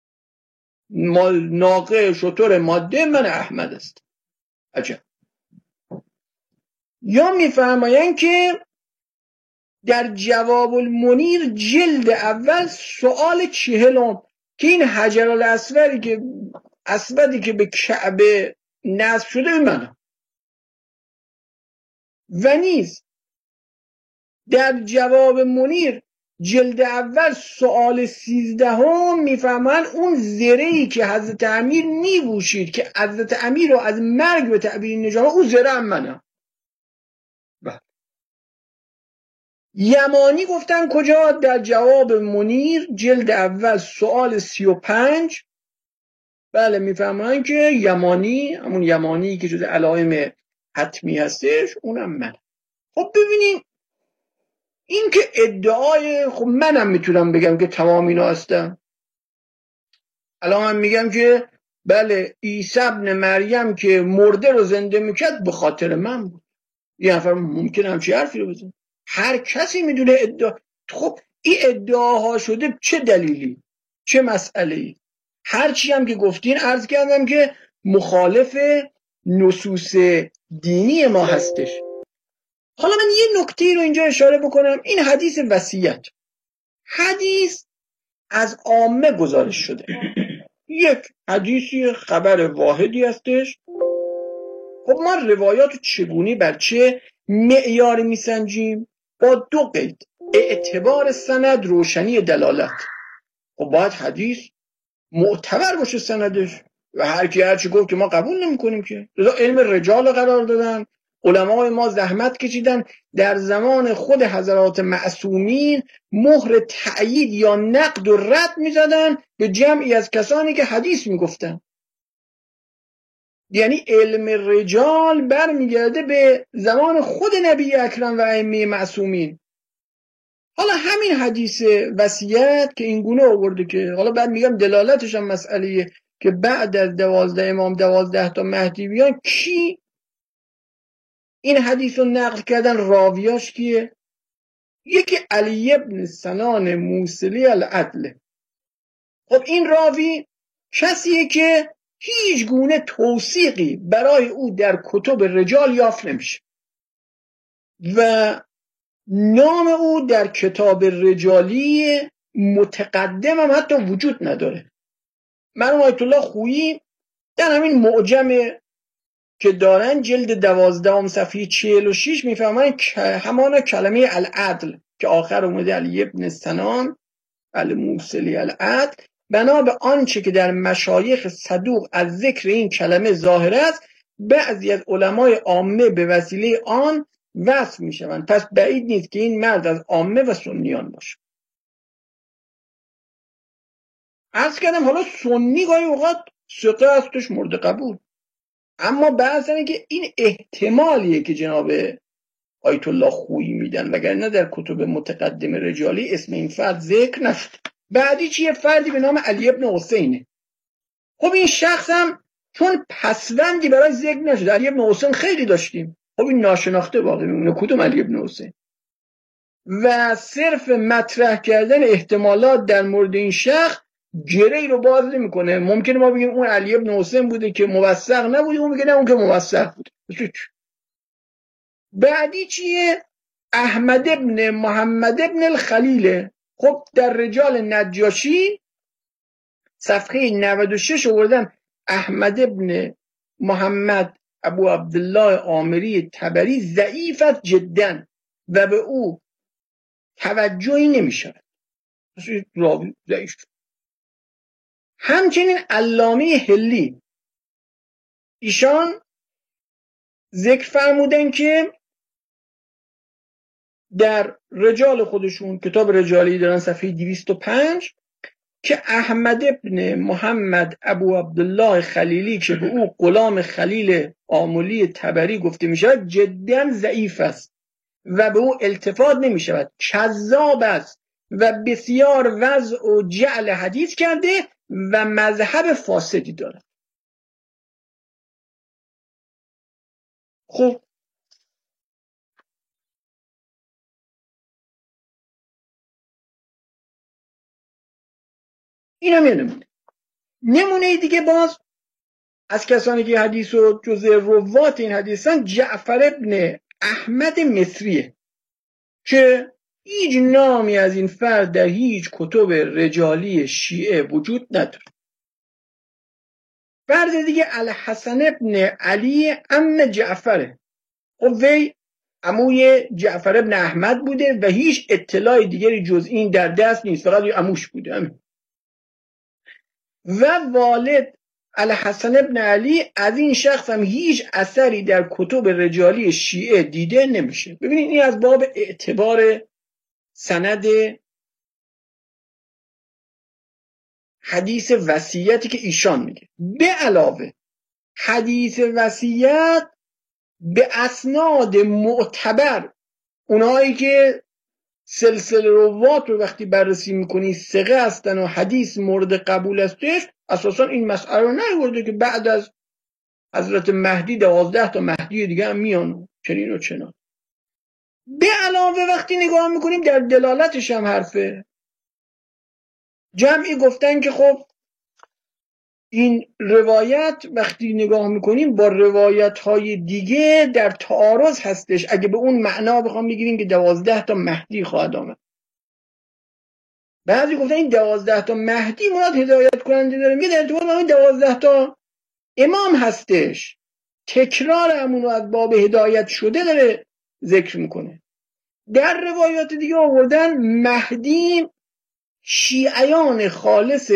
ناقه شتر ماده من احمد است. عجب. یا میفرمایند که در جواب المنیر جلد اول سوال 40 که این حجر الاسودی که به کعبه نصب شده منم. و نیز در جواب منیر جلد اول سوال 13 میفهمن اون زره‌ای که حضرت امیر میبوشید که حضرت امیر رو از مرگ به تعبیر نجات، اون زره هم منم. یمانی گفتن کجا؟ در جواب منیر جلد اول سوال 35. بله میفهمن که یمانی، همون یمانی که جز علائم حتمی هستش، اونم من. خب ببینیم این که ادعای، خب منم میتونم بگم که تمام اینا هستم. الان من میگم که بله عیسی ابن مریم که مرده رو زنده میکرد به خاطر من بود. یه نفر ممکنه همچی حرفی رو بزن؟ هر کسی میدونه ادعا. خب این ادعاها شده چه دلیلی؟ چه مسئله‌ای؟ هرچی هم که گفتین عرض کردم که مخالف نصوص دینی ما هستش. حالا من یه نکته رو اینجا اشاره بکنم. این حدیث وصیت، حدیث از عامه گزارش شده، یک حدیثی خبر واحدی هستش. خب ما روایات چگونه بر چه معیار میسنجیم؟ با 2 قید: اعتبار سند، روشنی دلالت. خب باید حدیث معتبر باشه سندش، و هر کی هرچی گفت که ما قبول نمی‌کنیم که. لذا علم رجال قرار دادن، علمای ما زحمت کشیدن در زمان خود حضرات معصومین مهر تأیید یا نقد و رد می‌زدن به جمعی از کسانی که حدیث میگفتن. یعنی علم رجال برمیگرده به زمان خود نبی اکرم و ائمه معصومین. حالا همین حدیث وصیت که این گونه آورده که حالا بعد میگم دلالتش هم مسئله که بعد از 12 امام 12 تا مهدی بیان کی این حدیث رو نقل کردن، راویاش کیه؟ یکی علی ابن سنان موصلی العدل. خب این راوی کسیه که هیچ گونه توثیقی برای او در کتب رجال یافت نمیشه و نام او در کتاب رجالی متقدم هم حتی وجود نداره. مرحوم آیت الله خویی در همین معجم که دارن جلد 12 صفحه 46 میفهمن همانا کلمه العدل که آخر اومده علی ابن سنان الموصلی العدل، بنا به آنچه که در مشایخ صدوق از ذکر این کلمه ظاهر است، بعضی از علمای عامه به وسیله آن وصف میشوند. پس بعید نیست که این مرد از عامه و سنیان باشه. عرض کردم حالا سنی گاهی اوقات ثقه است توش مورد قبول، اما بحث اینه که این احتمالیه که جناب آیت الله خویی میدن، وگرنه در کتب متقدم رجالی اسم این فرد ذکر نشد. بعدی چیه؟ فردی به نام علی ابن حسینه. خب این شخص هم چون پسوندی برای ذکر نشد، علی ابن حسین خیلی داشتیم، خب این ناشناخته باقی میمونه کدوم علی ابن حسین، و صرف مطرح کردن احتمالات در مورد این شخص گره‌ای رو باز نمی‌کنه. ممکنه ما بگیم اون علی ابن حسین بوده که موثق نبوده، اون میگه نه اون که موثق بوده. بعدی چیه؟ احمد ابن محمد ابن الخلیله. خب در رجال نجاشی صفحه 96 آوردن احمد ابن محمد ابو عبدالله عامری تبری ضعیف است جدا و به او توجهی نمی‌شود. راوی ضعیف. همچنین علامه حلی ایشان ذکر فرمودن که در رجال خودشون کتاب رجالی دارن صفحه 205 که احمد ابن محمد ابو عبدالله خلیلی که به او غلام خلیل آملی تبری گفته می شود جدا ضعیف است و به او التفات نمی شود، کذاب است و بسیار وضع و جعل حدیث کرده و مذهب فاسدی دارد. خب این هم یه نمونه دیگه باز از کسانی که حدیث و جزء روات این حدیثن جعفر ابن احمد مصریه که هیچ نامی از این فرد در هیچ کتب رجالی شیعه وجود نداره. فرد دیگه الحسن ابن علی ام جعفره. خب وی عموی جعفر ابن احمد بوده و هیچ اطلاع دیگری جز این در دست نیست، فقط یه عموش بوده. و والد الحسن ابن علی از این شخص هم هیچ اثری در کتب رجالی شیعه دیده نمیشه. ببینید این از باب اعتبار سند حدیث وصیتی که ایشان میگه. به علاوه حدیث وصیت به اسناد معتبر، اونایی که سلسله روات رو وقتی بررسی میکنی ثقه هستن و حدیث مورد قبول هستش، اساسا این مسئله رو نیورده که بعد از حضرت مهدی 12 تا مهدی دیگه هم میان چنین و چنان. به علاوه وقتی نگاه میکنیم در دلالتش هم حرفه. جمعی گفتن که خب این روایت وقتی نگاه میکنیم با روایت های دیگه در تعارض هستش، اگه به اون معنا بخوام بگیریم که 12 تا مهدی خواهد آمد. بعضی گفتن این 12 تا مهدی مراد هدایت کننده داره، میگه در ارتباط با این 12 تا امام هستش، تکرار همونو از باب هدایت شده داره ذکر میکنه. در روایات دیگه آوردن مهدی شیعیان خالص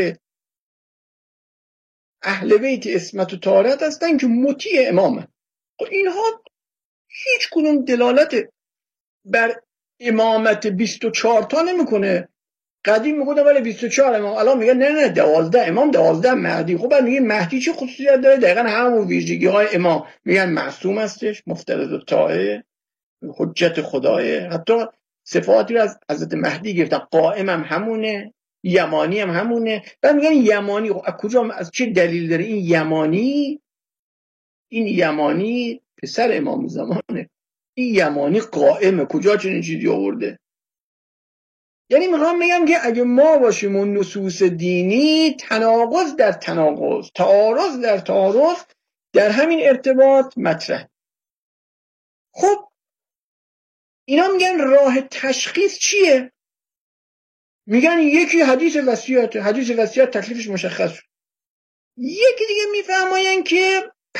اهل بیت عصمت و طهارت هستن که مطیع امامه. اینها هیچ کدوم دلالت بر امامت 24 تا نمیکنه. قدیم میگفتن ولی 24 امام، الان میگن نه 12 امام 12 مهدی. خب بعد میگن مهدی چه خصوصیت داره؟ دقیقاً همون ویژگی های امام. میگن معصوم هستش، مفترض الطاعه، حجت خداه. حتی صفاتی رو از حضرت مهدی گرفتن، قائم هم همونه، یمانی هم همونه. بعد میگن یمانی، از کجا، از چه دلیل داره این یمانی؟ این یمانی پسر امام زمانه، این یمانی قائمه، کجا چنین چیزی آورده؟ یعنی میخوام بگم که اگه ما باشیم اون نصوص دینی تناقض در تناقض، تعارض در تعارض در همین ارتباط مطرح. خب اینا میگن راه تشخیص چیه؟ میگن یکی حدیث وصیت، حدیث وصیت تکلیفش مشخص شد. یکی دیگه میفرماین که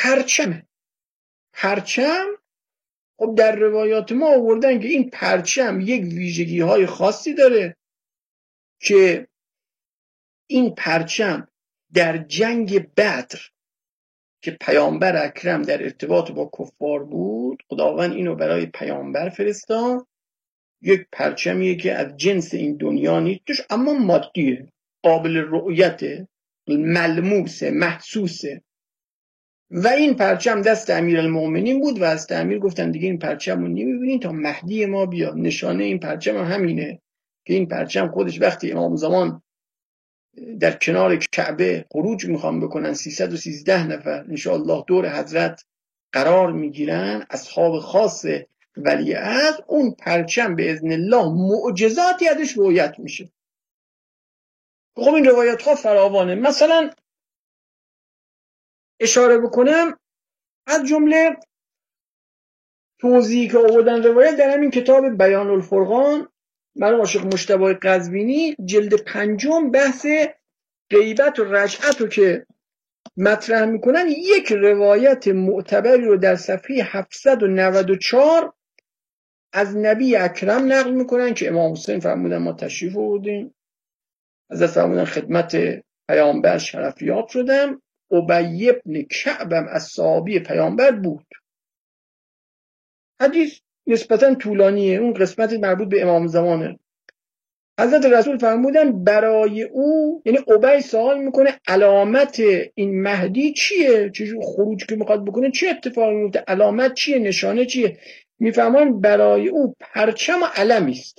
پرچم. خب در روایات ما آوردن که این پرچم یک ویژگی های خاصی داره که این پرچم در جنگ بدر که پیامبر اکرم در ارتباط با کفار بود، خداوند اینو برای پیامبر فرستاد. یک پرچمیه که از جنس این دنیا نیستش اما مادیه، قابل رؤیت، ملموس، محسوسه. و این پرچم دست امیرالمؤمنین بود و از امیر گفتن دیگه این پرچم رو نمیبینین تا مهدی ما بیا. نشانه این پرچم همینه که این پرچم خودش وقتی امام زمان در کنار کعبه خروج میخوام بکنن 313 نفر انشاءالله دور حضرت قرار میگیرن، اصحاب خاص ولیعهد، اون پرچم به اذن الله معجزاتی ازش رویت میشه. خب این روایت ها فراوانه. مثلا اشاره بکنم از جمله توضیحی که آوردن روایت در همین کتاب بیان الفرقان مرحوم عاشق مجتبی قزوینی جلد 5 بحث غیبت و رجعت رو که مطرح میکنن، یک روایت معتبری رو در صفحه 794 از نبی اکرم نقل میکنن که امام حسین فرمودن ما تشریف آوردیم، حضرت فرمودن خدمت پیامبر شرفیاب شدم، ابی بن کعبم از صحابی پیامبر بود. حدیث نسبتا طولانیه، اون قسمت مربوط به امام زمانه. حضرت رسول فرمودن برای او، یعنی ابی سوال میکنه علامت این مهدی چیه، چجور خروج که میخواد بکنه چه اتفاقی میفته، علامت چیه، نشانه چیه؟ میفهمن برای او پرچم و علمی است.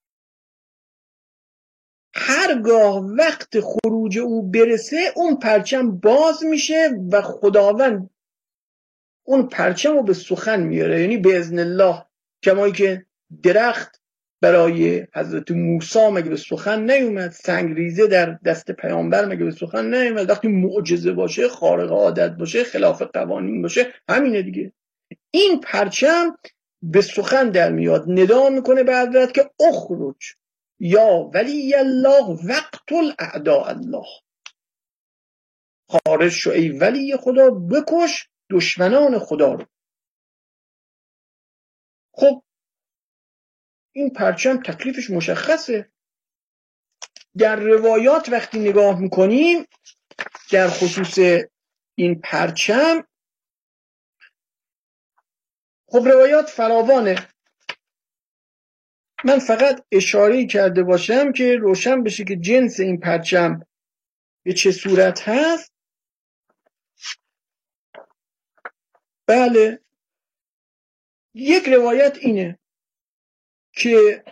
هرگاه وقت خروج او برسه اون پرچم باز میشه و خداوند اون پرچم رو به سخن میاره، یعنی به اذن الله. کمایی که درخت برای حضرت موسی مگه به سخن نیومد، سنگریزه در دست پیامبر مگه به سخن نیومد؟ وقتی معجزه باشه، خارق عادت باشه، خلاف قوانین باشه، همینه دیگه. این پرچم به سخن در میاد، ندا میکنه به حضرت که اخرج یا ولی الله وقتل اعداء الله، خارج شو ای ولی خدا، بکش دشمنان خدا رو. خب این پرچم تکلیفش مشخصه. در روایات وقتی نگاه میکنیم در خصوص این پرچم، خب روایات فراوانه. من فقط اشاره کرده باشم که روشن بشه که جنس این پرچم به چه صورت هست. بله، یک روایت اینه که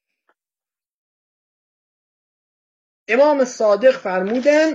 امام صادق فرمودن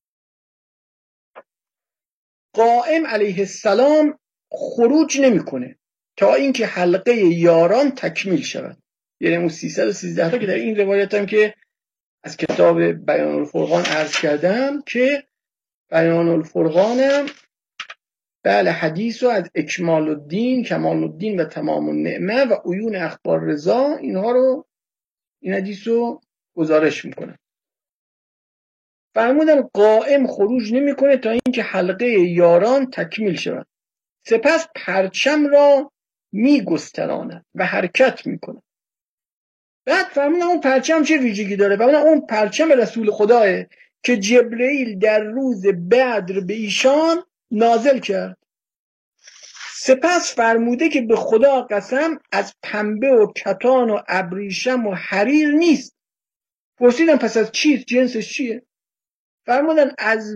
قائم علیه السلام خروج نمیکنه تا اینکه حلقه یاران تکمیل شود. یعنی اون 313 تا که در این روایت هم که از کتاب بیان الفرقان عرض کردم که بیان الفرقانم بله حدیث رو از اکمال الدین، کمال الدین و تمام النعمه و عیون اخبار رضا، اینها رو این حدیث رو گزارش میکنه. فرمودن قائم خروج نمیکنه تا اینکه حلقه یاران تکمیل شود، سپس پرچم را میگستراند و حرکت میکنه. بعد فرمودن اون پرچم چه ویژگی داره؟ فرمودن اون پرچم رسول خداه که جبرئیل در روز بدر به ایشان نازل کرد. سپس فرموده که به خدا قسم از پنبه و کتان و ابریشم و حریر نیست. پرسیدن پس از چیست؟ جنسش چیه؟ فرمودن از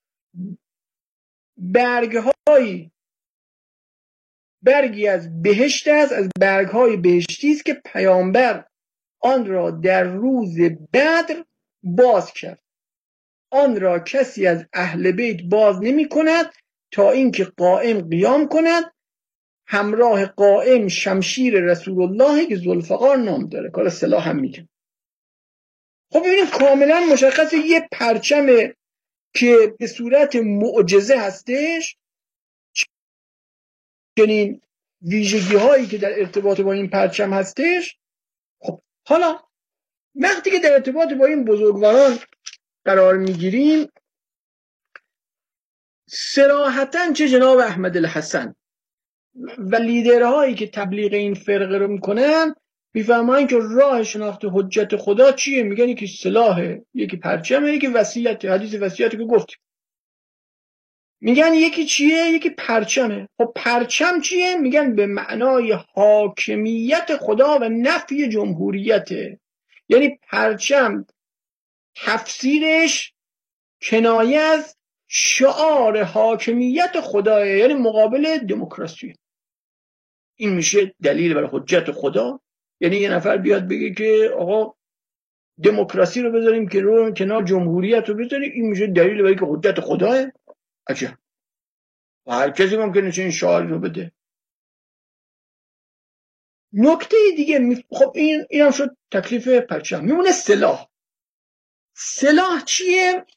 برگی از بهشت است، از برگهای بهشتی است که پیامبر آن را در روز بدر باز کرد. آن را کسی از اهل بیت باز نمی کند تا اینکه قائم قیام کند. همراه قائم شمشیر رسول الله که ذوالفقار نام داره، کار سلاح هم میگن. خب ببینید کاملا مشخص یه پرچم که به صورت معجزه هستش، چنین ویژگی هایی که در ارتباط با این پرچم هستش. خب حالا وقتی که در ارتباط با این بزرگواران قرار میگیریم، صراحتاً چه جناب احمد الحسن و لیدرهایی که تبلیغ این فرقه رو میکنن میفهمن که راه شناخت حجت خدا چیه؟ میگن یکی سلاحه، یکی پرچمه، یکی وصیت، حدیث وصیتی که گفتیم. میگن یکی چیه؟ یکی پرچمه. خب پرچم چیه؟ میگن به معنای حاکمیت خدا و نفی جمهوریته. یعنی پرچم تفسیرش کنایه از شعار حاکمیت خداه، یعنی مقابل دموکراسی. این میشه دلیل برای حجت خدا. یعنی یه نفر بیاد بگه که آقا دموکراسی رو بذاریم که رو کنار، جمهوریت رو بذاریم، این میشه دلیل برای که حجت خداه. عجب. و هر کسی ممکنه چه این شعار رو بده. نکته دیگه خب این هم شد تکلیف پرچم. میمونه سلاح. سلاح چیه؟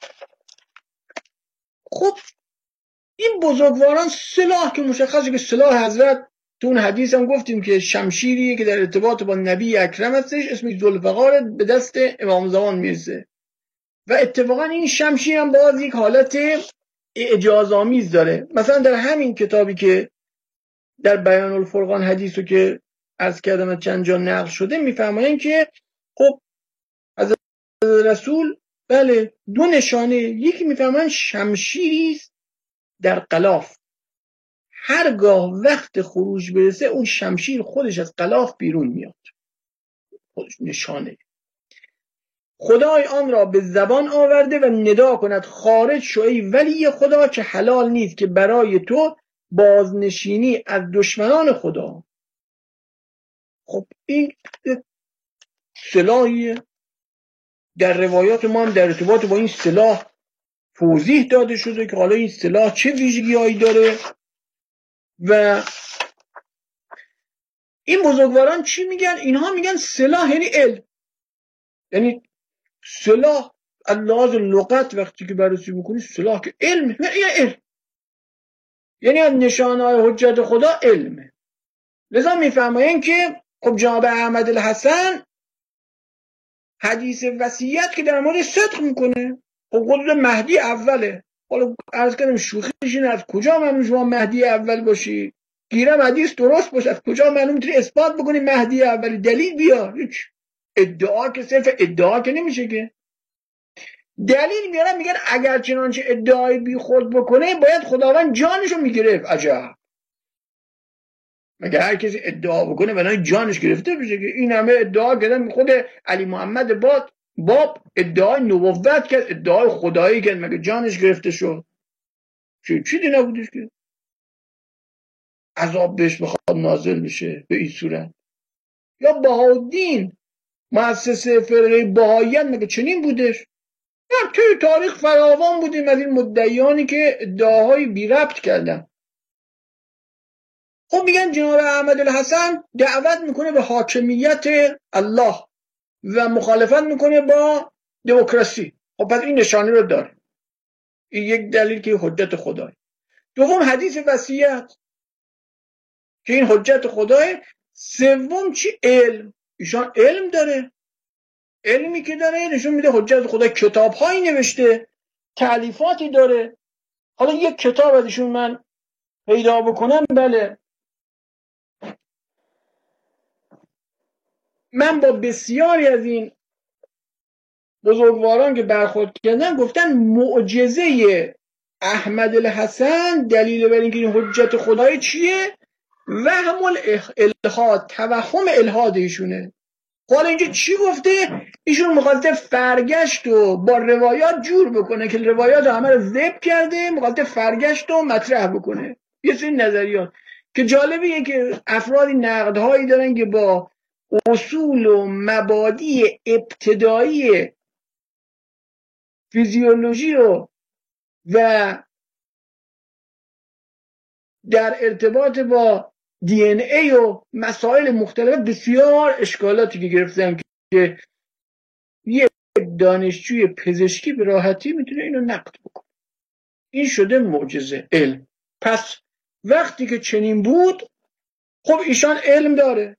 خب این بزرگواران سلاح که مشخصه که سلاح حضرت تو اون حدیث هم گفتیم که شمشیریه که در ارتباط با نبی اکرم هستش، اسمش ذوالفقار، به دست امام زمان میرسه. و اتفاقا این شمشیر هم باز یک حالت اعجازآمیز داره. مثلا در همین کتابی که در بیان الفرقان حدیثو که عرض کردم چند جا نقل شده، میفرمایند که خب حضرت رسول بله دو نشانه، یکی میفرمایند شمشیری است در غلاف، هرگاه وقت خروج برسه اون شمشیر خودش از غلاف بیرون میاد، خودش نشانه. خدای آن را به زبان آورده و ندا کند خارج شو ای ولی خدا که حلال نیست که برای تو بازنشینی از دشمنان خدا. خب این سلاحیه. در روایات ما هم در ارتباط با این سلاح توضیح داده شده که حالا این سلاح چه ویژگی‌هایی داره. و این بزرگواران چی میگن؟ اینها میگن سلاح یعنی علم. یعنی سلاح از لحاظ لغت وقتی که بررسی میکنی سلاح که علم، یعنی علم، یعنی از نشانه‌های حجت خدا علمه. لذا میفرمایند که خب جناب احمد الحسن حدیث وصیت که در مورد صدق میکنه، خب خود مهدی اوله. حالا عرض کردم شوخیش اینه از کجا معلوم شما مهدی اول باشی؟ گیرم حدیث درست باشه، از کجا معلوم میتونی اثبات بکنی مهدی اولی؟ دلیل بیار. ادعا که صرف ادعا که نمیشه که. دلیل میارن میگن اگر چنانچه ادعای بی خود بکنه باید خداوند جانشو میگرفت. عجب. مگه هر کسی ادعا بکنه بنای جانش گرفته بشه که؟ این همه ادعا کردن. خود علی محمد باب ادعای نبوت کرد، ادعای خدایی کرد، مگه جانش گرفته شد؟ چیزی نبودش که عذاب بهش بخواد نازل بشه به این صورت. یا بهاءالدین مؤسس فرقه بهائیت مگه چنین بودش؟ در توی تاریخ فراوان بودیم از این مدعیانی که ادعاهای بی ربط کردن. خب میگن جناب احمد الحسن دعوت میکنه به حاکمیت الله و مخالفت میکنه با دموکراسی. خب پس این نشانه رو داره. این یک دلیل که حجت خدای. دوم حدیث وصیت که این حجت خدای. سوم چی؟ علم. ایشان علم داره. علمی که داره نشون میده حجت خدا. کتاب‌هایی نوشته، تألیفاتی داره. حالا یک کتاب ازشون من پیدا بکنم، بله من با بسیاری از این بزرگواران که برخورد کردن گفتن معجزه احمد الحسن دلیل بر اینکه این حجت خدای چیه؟ وهم الالحاد، توهم الحاد ایشونه. حالا اینجا چی گفته؟ ایشون مخاطب فرگشت و با روایات جور بکنه که روایات همه رو ذبح کرده، مخاطب فرگشت و مطرح بکنه. یه سری نظریات که جالبیه که افرادی نقدهایی دارن که با اصول و مبادی ابتدایی فیزیولوژی و در ارتباط با دی ان ای و مسائل مختلف بسیار اشکالاتی که گرفتن که یه دانشجوی پزشکی به راحتی میتونه اینو نقد بکنه. این شده معجزه علم. پس وقتی که چنین بود خب ایشان علم داره.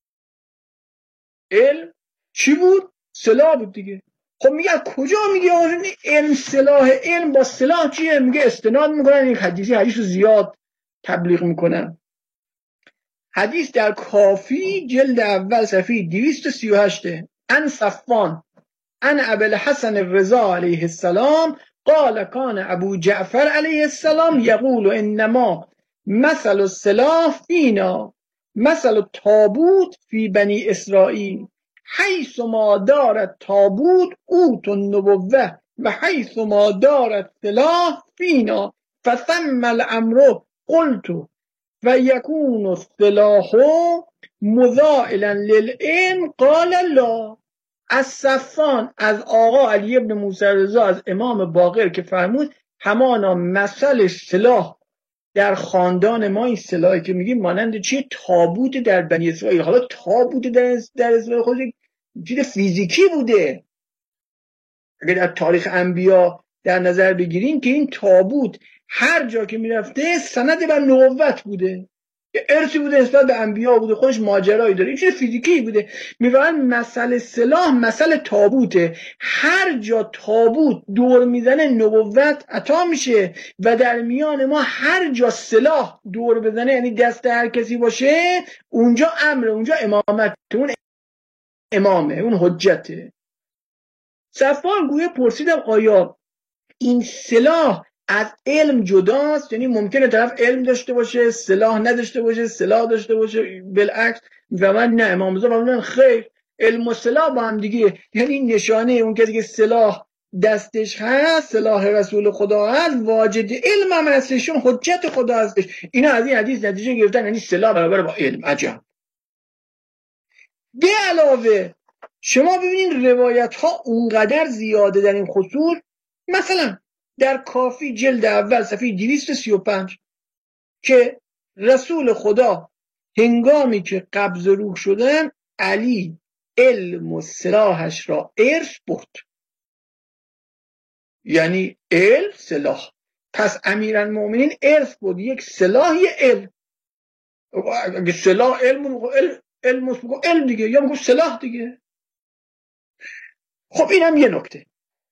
علم چی بود؟ سلاح بود دیگه. خب میگه کجا میگه علم سلاح؟ علم با سلاح چیه؟ میگه استناد میکنن این حدیث زیاد تبلیغ میکنن. حدیث در کافی جلد اول صفحه 238 ان صفوان ان ابی الحسن الرضا علیه السلام قال کان ابو جعفر علیه السلام یقول انما مثل السلاح فینا مثل التابوت فی بنی اسرائیل حیث ما دارد تابوت اوت النبوه و حیث ما دارد سلاح فینا فثم الامر قلت و یکون السلاح مذائلا للعلم قال لا. از صفان، از آقا علی ابن موسی رضا، از امام باقر که فرمود همانا مثل سلاح در خاندان ما، این سلاحی که میگیم مانند چیه؟ تابوت در بنی اسرائیل. حالا تابوت در اسرائیل خود چیز فیزیکی بوده. اگر در تاریخ انبیا در نظر بگیریم که این تابوت هر جا که میرفته سند بر نبوت بوده، یه ارثی بوده نسبت به انبیا بوده، خودش ماجرایی داره، این چیز فیزیکی بوده. میگن مسئله سلاح مسئله تابوته، هر جا تابوت دور میزنه نبوت عطا میشه و در میان ما هر جا سلاح دور بزنه یعنی دست هر کسی باشه اونجا امره، اونجا امامت، اون امامه، اون حجته. صفوان گویا پرسیدم آیا این سلاح از علم جداست؟ یعنی ممکنه طرف علم داشته باشه سلاح نداشته باشه، سلاح داشته باشه بالعکس؟ و من نه، امام رضا فرمودن خیر، علم و سلاح با هم دیگه. یعنی نشانه اون کسی که سلاح دستش هست، سلاح رسول خدا هست، واجد علم هم هستش، حجت خدا هستش. اینا از این حدیث نتیجه گرفتن یعنی سلاح برابر با علم. عجب. به علاوه شما ببینید روایت ها اونقدر زیاده در این خصوص. مثلا در کافی جلد اول صفحه 235 که رسول خدا هنگامی که قبض روح شدن علی علم و سلاحش را ارث برد. یعنی علم سلاح، پس امیرالمومنین ارث برد یک سلاحی علم. اگه سلاح علم دیگه یا میگو سلاح دیگه. خب اینم یه نکته.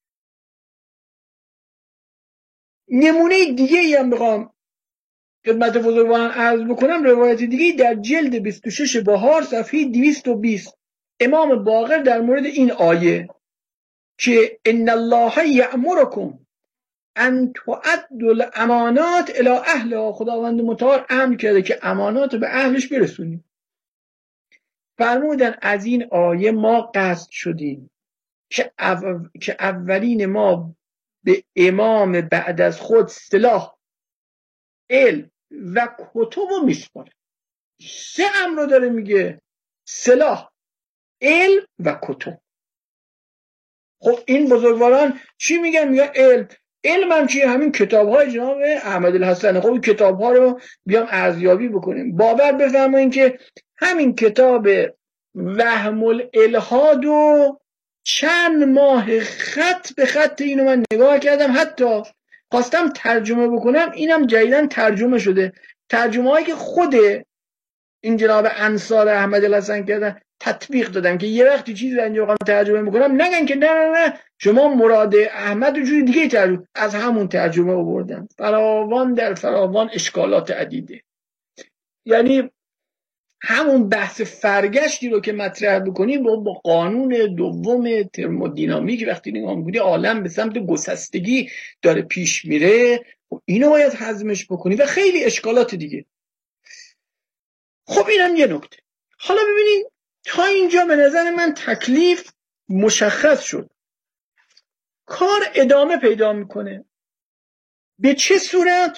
نمونه دیگه ای هم بخوام خدمت بزرگواران عرض بکنم، روایت دیگه در جلد 26 بهار صفحه 220 امام باقر در مورد این آیه که ان الله یأمرکم ان تؤدوا الامانات الی اهلها، خداوند متعال امر کرده که امانات به اهلش برسونیم. فرمودن از این آیه ما قصد شدیم که اولین ما به امام بعد از خود سلاح، علم و کتب رو میسپاره. 3 امر رو داره میگه، سلاح، علم و کتب. خب این بزرگواران چی میگن؟ میگن علم هم چیه؟ همین کتاب های جناب احمد الحسن. خب کتاب ها رو بیام ارزیابی بکنیم. باور بفرمایید که همین کتاب وهم الالحاد و چند ماه خط به خط اینو من نگاه کردم، حتی خواستم ترجمه بکنم، اینم جدیداً ترجمه شده. ترجمه هایی که خود این جناب انصار احمد الحسن کردن تطبیق دادم که یه وقتی چیزی رو اینجا ترجمه میکنم نگن که نه شما مراد احمد رو جوری دیگه ترجمه، از همون ترجمه آوردم. فراوان در فراوان اشکالات عدیده. یعنی همون بحث فرگشتی رو که مطرح بکنیم با قانون دوم ترمودینامیک وقتی نگاه می‌کنی عالم به سمت گسستگی داره پیش میره، اینو باید هضمش بکنی و خیلی اشکالات دیگه. خب اینم یه نکته. حالا ببینید تا اینجا به نظر من تکلیف مشخص شد. کار ادامه پیدا میکنه. به چه صورت؟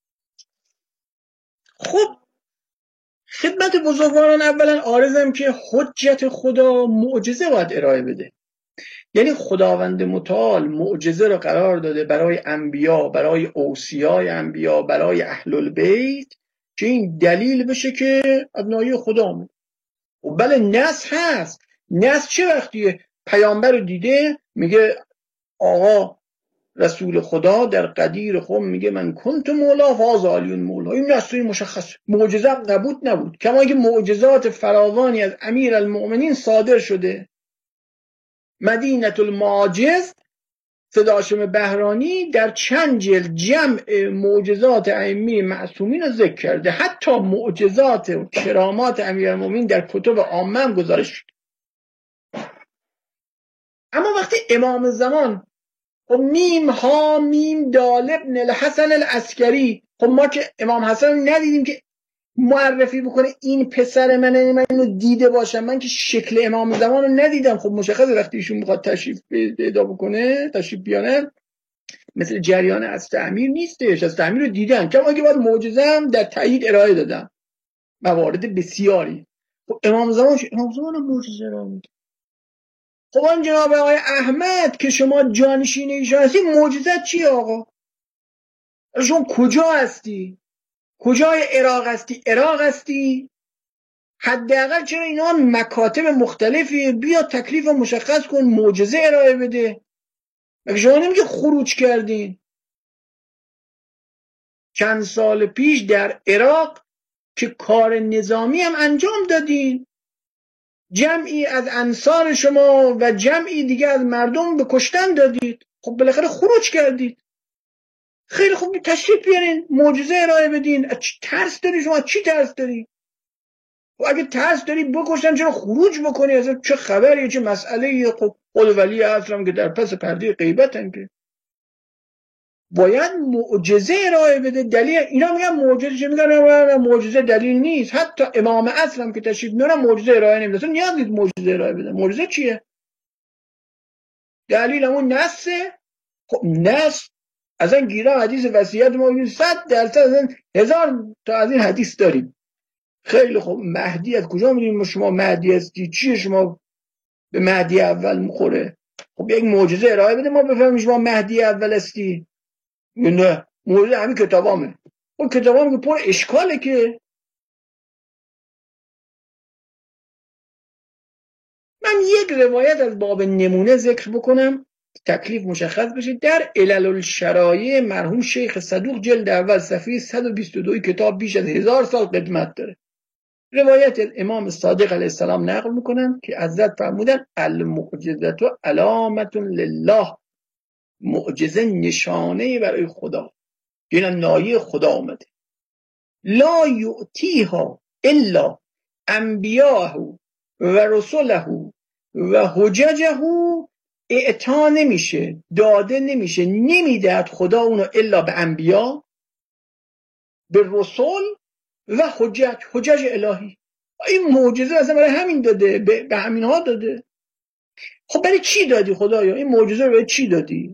خب خدمت بزرگواران اولا عارضم که حجت خدا معجزه باید ارائه بده. یعنی خداوند متعال معجزه رو قرار داده برای انبیا، برای اوصیای انبیا، برای اهل البیت که این دلیل بشه که ابنای خدا آمد. و بله نص هست. نص چه وقتیه؟ پیامبر رو دیده میگه آقا رسول خدا در قدیر خم میگه من کنت مولا فاز علیون مولا. این نصری مشخص. معجزه نبود. کما که معجزات فراوانی از امیرالمؤمنین صادر شده. مدینة المعاجز صداشم بهرانی در چند جلد جمع معجزات ائمه معصومین رو ذکر کرده. حتی معجزات و کرامات امیرالمؤمنین در کتب عامه هم گزارش شده. اما وقتی امام زمان خب میم دال ابن الحسن العسکری، خب ما که امام حسن ندیدیم که معرفی بکنه این پسر منه، من اینو دیده باشم، من که شکل امام زمان رو ندیدم. خب مشخصه وقتی ایشون میخواد تشریف پیدا بکنه، تشریف بیانه، مثل جریان از تعمیر نیستش. از تعمیر رو دیدن، کما که باید معجزه هم در تایید ارائه دادم، موارد بسیاری. خب امام زمان معجزه ارائه میده. خب آن جناب آقای احمد که شما جانشین ایشان هستی، معجزت چیه آقا؟ شما کجا هستی؟ کجای عراق هستی؟ عراق هستی؟ حداقل چرا اینا مکاتب مختلفی، بیا تکلیف مشخص کن، معجزه ارائه بده. مگه شما نمیگه خروج کردین؟ چند سال پیش در عراق که کار نظامی هم انجام دادین، جمعی از انصار شما و جمعی دیگه از مردم به کشتن دادید. خب بالاخره خروج کردید. خیلی خوب، تشریف بیارین، معجزه ارائه بدین. ترس داری شما؟ چی ترس داری؟ و اگه ترس داری بکشتن، چرا خروج بکنی؟ اصلا چه خبریه؟ چه مسئله؟ خب قول ولی اصلا که در پس پرده غیبتن، که باید معجزه ارائه بده، دلیل. اینا میگن معجزه، چه میگن؟ معجزه دلیل نیست. حتی امام عصر هم که تشریف میارن معجزه ارائه نمیده. اصلا نیاز نیست معجزه ارائه بده. معجزه چیه؟ دلیل همون نصه. خب نص از این گیرا حدیث وصیت ما 100% از این 1000 تا از این حدیث داریم. خیلی خب، مهدی از کجا میدونیم شما مهدی هستی؟ چیه شما به مهدی اول میخوره؟ خب یک معجزه ارائه بده ما بفهمیم شما مهدی اول هستی. نه، معجزه همین کتابامه. اون کتابام که پر اشکاله. که من یک روایت از باب نمونه ذکر بکنم، تکلیف مشخص بشه. در علل الشرایع مرحوم شیخ صدوق جلد اول صفحه 122 کتاب بیش از 1000 سال قدمت داره. روایت از امام صادق علیه السلام نقل میکنن که حضرت فرمودن المعجزه علامت لله، معجزه نشانه برای خدا، یعنی نایه خدا آمده. لا یعطیها الا انبیاءه و رسوله و حججه، اعطا نمیشه، داده نمیشه، نمیدهد خدا اونو الا به انبیا، به رسول و حجج الهی. این معجزه اصلا برای همین داده، به همین ها داده. خب برای چی دادی خدایا؟ این معجزه رو برای چی دادی؟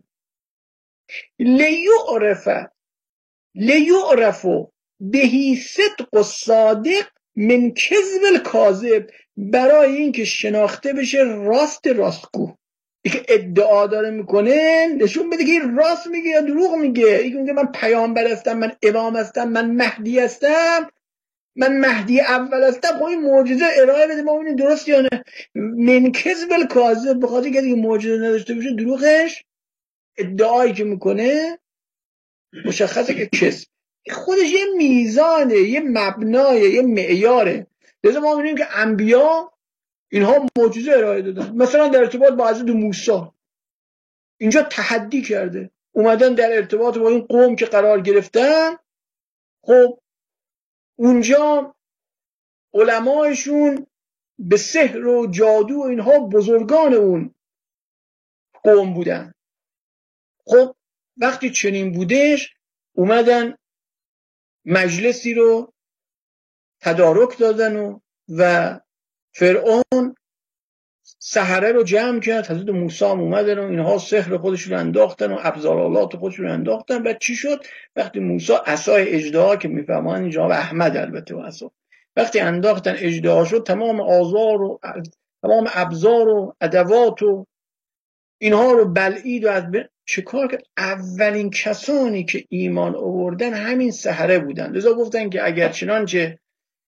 لیعرف بهی صدق و صادق من کذب الکاذب، برای این که شناخته بشه راست راستگو. این که ادعا داره میکنه نشون بده که این راست میگه یا دروغ میگه. این میگه من پیامبر هستم، من امام هستم، من مهدی هستم، من مهدی اول هستم. خب این معجزه ارائه بده ما ببینیم درست یا نه. من کذب الکاذب، بخاطر که دیگه معجزه نداشته باشه دروغش، ادعایی که میکنه مشخصه که کذب. خودش یه میزانه، یه مبنای، یه معیاره. لذا ما می‌بینیم که انبیا اینها معجزه ارائه دادن. مثلا در ارتباط با حضرت موسی اینجا تحدی کرده، اومدن در ارتباط با این قوم که قرار گرفتن. خب اونجا علمایشون به سحر و جادو و اینها بزرگان اون قوم بودن. خب وقتی چنین بودش، اومدن مجلسی رو تدارک دادن و فرعون سحره رو جمع کرد. حضرت موسی هم اومدن و اینها سحر خودشون رو انداختن و ابزارالات خودشون رو انداختن. بعد چی شد؟ وقتی موسی عصای اژدها که میفهمن اینجا و احمد البته و عصا، وقتی انداختن اژدها شد، تمام آزار و تمام ابزار و ادوات و اینها رو بلعید و از چه کار کرد؟ اولین کسانی که ایمان آوردن همین سحره بودن. لذا گفتن که اگر چنانچه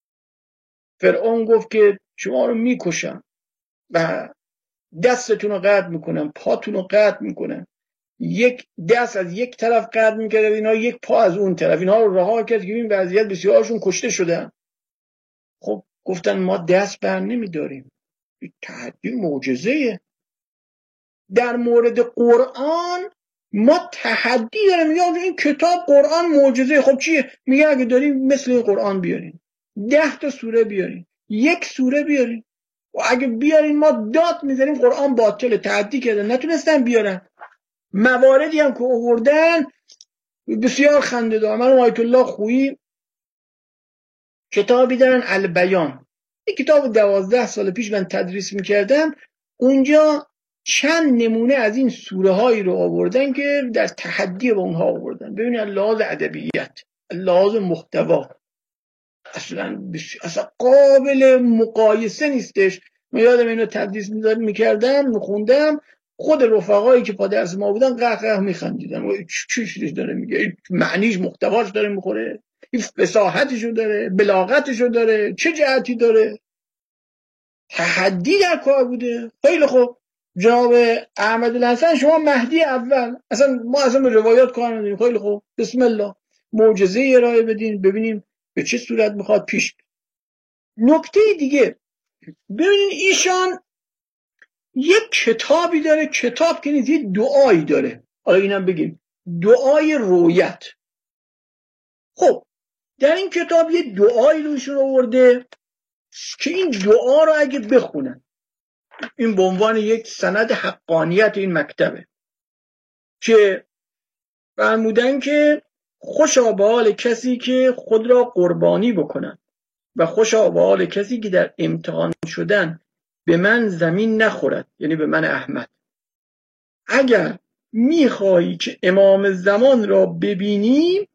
فرعون گفت که شما رو میکشم و دستتون رو قطع میکنم، پاتون رو قطع میکنم، یک دست از یک طرف قطع میکرد، اینا یک پا از اون طرف، اینها رو رها کرد که این وضعیت بسیارشون کشته شدن. خب گفتن ما دست بر نمیداریم. تحدی معجزه‌ایه. در مورد قرآن ما تحدی داریم، میگه این کتاب قرآن معجزه. خب چیه؟ میگه اگه داریم مثل این قرآن بیارین، 10 تا سوره بیارین، 1 سوره بیارین، و اگه بیارین ما داد میذاریم قرآن باطله. تحدی کردن، نتونستن بیارن. مواردی هم که آوردن بسیار خنده‌دار. من آیت الله خویی کتابی دارن البیان، این کتاب 12 سال پیش من تدریس میکردم، اونجا چند نمونه از این سوره هایی رو آوردن که در تحدی با اونها آوردن. ببینید لحاظ ادبیات، لحاظ محتوا اصلا قابل مقایسه نیستش. من یادم اینو تدریس میکردم میخوندم، خود رفقایی که پا درس ما بودن قهقه میخندیدن و چیش داره میگه، معنیش محتواش داره میخوره، این فصاحتشو داره، بلاغتشو داره، چه جهتی داره، تحدی در کار بوده. خیلی خوب جناب احمدالحسن شما مهدی اول، اصلا ما اصلا به روایات کار نداریم، خیلی خوب بسم الله معجزه ارائه بدین ببینیم به چه صورت میخواد پیش. نکته دیگه ببینین ایشان یک کتابی داره، کتاب که نیست، یه دعایی داره، حالا اینم بگیم دعای رویت. خب در این کتاب یه دعایی رو ایشون آورده که این دعا رو اگه بخونن این به عنوان یک سند حقانیت این مکتبه که فرمودن که خوشا به حال کسی که خود را قربانی بکنن و خوشا به حال کسی که در امتحان شدن به من زمین نخورد، یعنی به من احمد. اگر میخواهی که امام زمان را ببینی،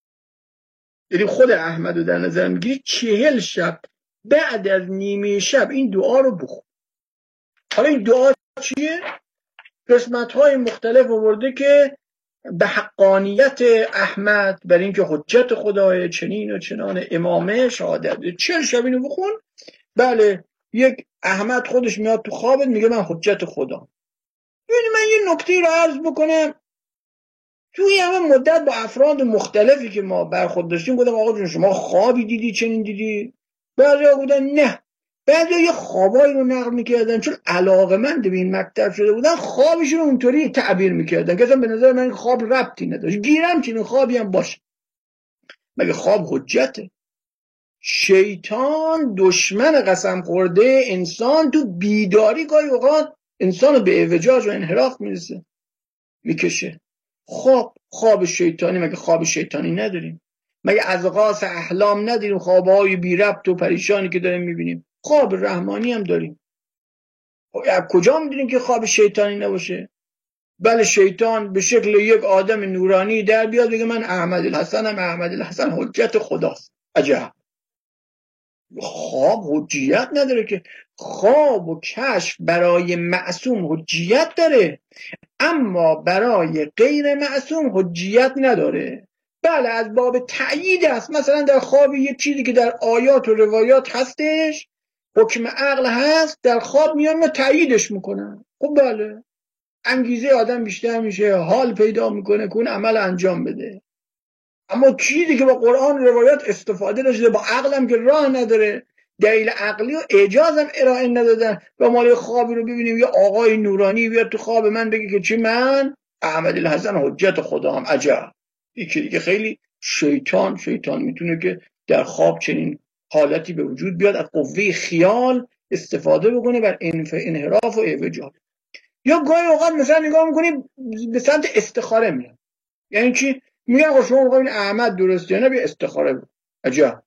یعنی خود احمد رو در نظر میگیری، 40 شب بعد از نیمه شب این دعا رو بخون. حالا این دعا چیه؟ قسمت‌های مختلف آورده که به حقانیت احمد، بر اینکه حجت خدای چنین و چنان امامه شهادت. 40 شب اینو بخون. بله یک احمد خودش میاد تو خوابت میگه من حجت خدا. ببینید من یه نکته رو عرض بکنم، توی همه مدت با افراد مختلفی که ما برخورد داشتیم بودم آقا جون شما خوابی دیدی چنین دیدی؟ بعضیا بودن نه، بعضیا یه خوابایی رو نقل میکردن چون علاقه‌مند به این مکتب شده بودن، خوابشون اونطوری تعبیر میکردن که اصلا به نظر من خواب ربطی نداشت، گیرم چنین خوابی هم باشه. مگه خواب حجته؟ شیطان دشمن قسم خورده انسان تو بیداری گاهی اوقات انسان رو به اعوجاج و انحراف میکشه. خواب شیطانی، مگه خواب شیطانی نداریم؟ مگه اضغاث احلام نداریم؟ خوابهای بی ربط و پریشانی که داریم میبینیم. خواب رحمانی هم داریم. کجا میدونیم که خواب شیطانی نباشه؟ بله شیطان به شکل یک آدم نورانی در بیاد بگه من احمدالحسنم، احمدالحسن حجت خداست. عجب. خواب حجیت نداره که. خواب و کشف برای معصوم حجیت داره اما برای غیر معصوم حجیت نداره. بله از باب تأیید است، مثلا در خواب یک چیزی که در آیات و روایات هستش، حکم عقل هست، در خواب میان و تأییدش میکنن. خب بله انگیزه آدم بیشتر میشه، حال پیدا میکنه که اون عمل انجام بده. اما چیزی که با قرآن و روایات استفاده نشده، با عقلم که راه نداره، دلیل عقلی و اعجازم ارائه ندادن، و مال خوابی رو ببینیم یه آقای نورانی بیاد تو خواب من بگه که چی؟ من احمدالحسن حجت خدا هم. عجب. یکی دیگه خیلی شیطان میتونه که در خواب چنین حالتی به وجود بیاد، از قوه خیال استفاده بکنه بر انحراف و اعوجاج. یا گاهی اوقات مثلا نگاه میکنیم به سمت استخاره میاد، یعنی چی؟ میگن شما میگین احمد درسته یا نه، بیا استخاره بود. عجب.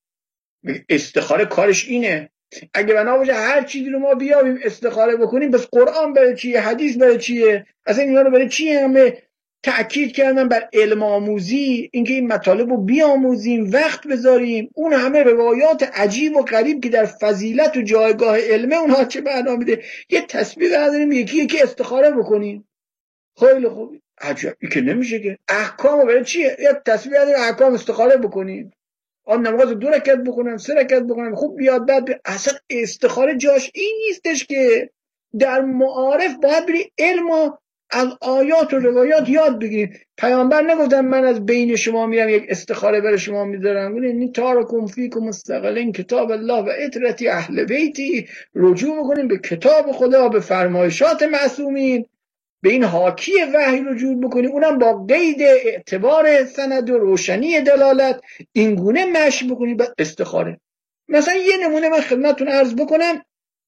استخاره کارش اینه، اگه بنا باشه هر چیزی رو ما بیابیم استخاره بکنیم، بس قرآن برای چیه؟ حدیث برای چیه؟ اصلا اینا رو برای چیه؟ همه تأکید کردن بر علم آموزی، اینکه این مطالب رو بیاموزیم، وقت بذاریم. اون همه روایات عجیب و غریب که در فضیلت و جایگاه علمه، اونها چه معنا میده؟ یه تسبیح برداریم یکی استخاره بکنیم. خیلی خوب. عجب. این که نمیشه که. احکام برای چیه؟ یه تسبیح برداریم احکام استخاره بکنیم. آن نماز 2 رکعت بخونم 3 رکعت بخونم خوب بیاد بعد. اصلا استخاره جاش این نیستش که. در معارف باید بری علم از آیات و روایات یاد بگیریم. پیامبر نگفتن من از بین شما میرم یک استخاره برای شما میذارم، گفتن تارکم فیکم مستقلین کتاب الله و اطرتی اهل بیتی، رجوع بکنیم به کتاب خدا، به فرمایشات معصومین، به این حاکی وحی رجوع بکنیم، اونم با قید اعتبار سند و روشنی دلالت اینگونه مشی بکنیم به استخاره. مثلا یه نمونه من خدمتتون عرض بکنم.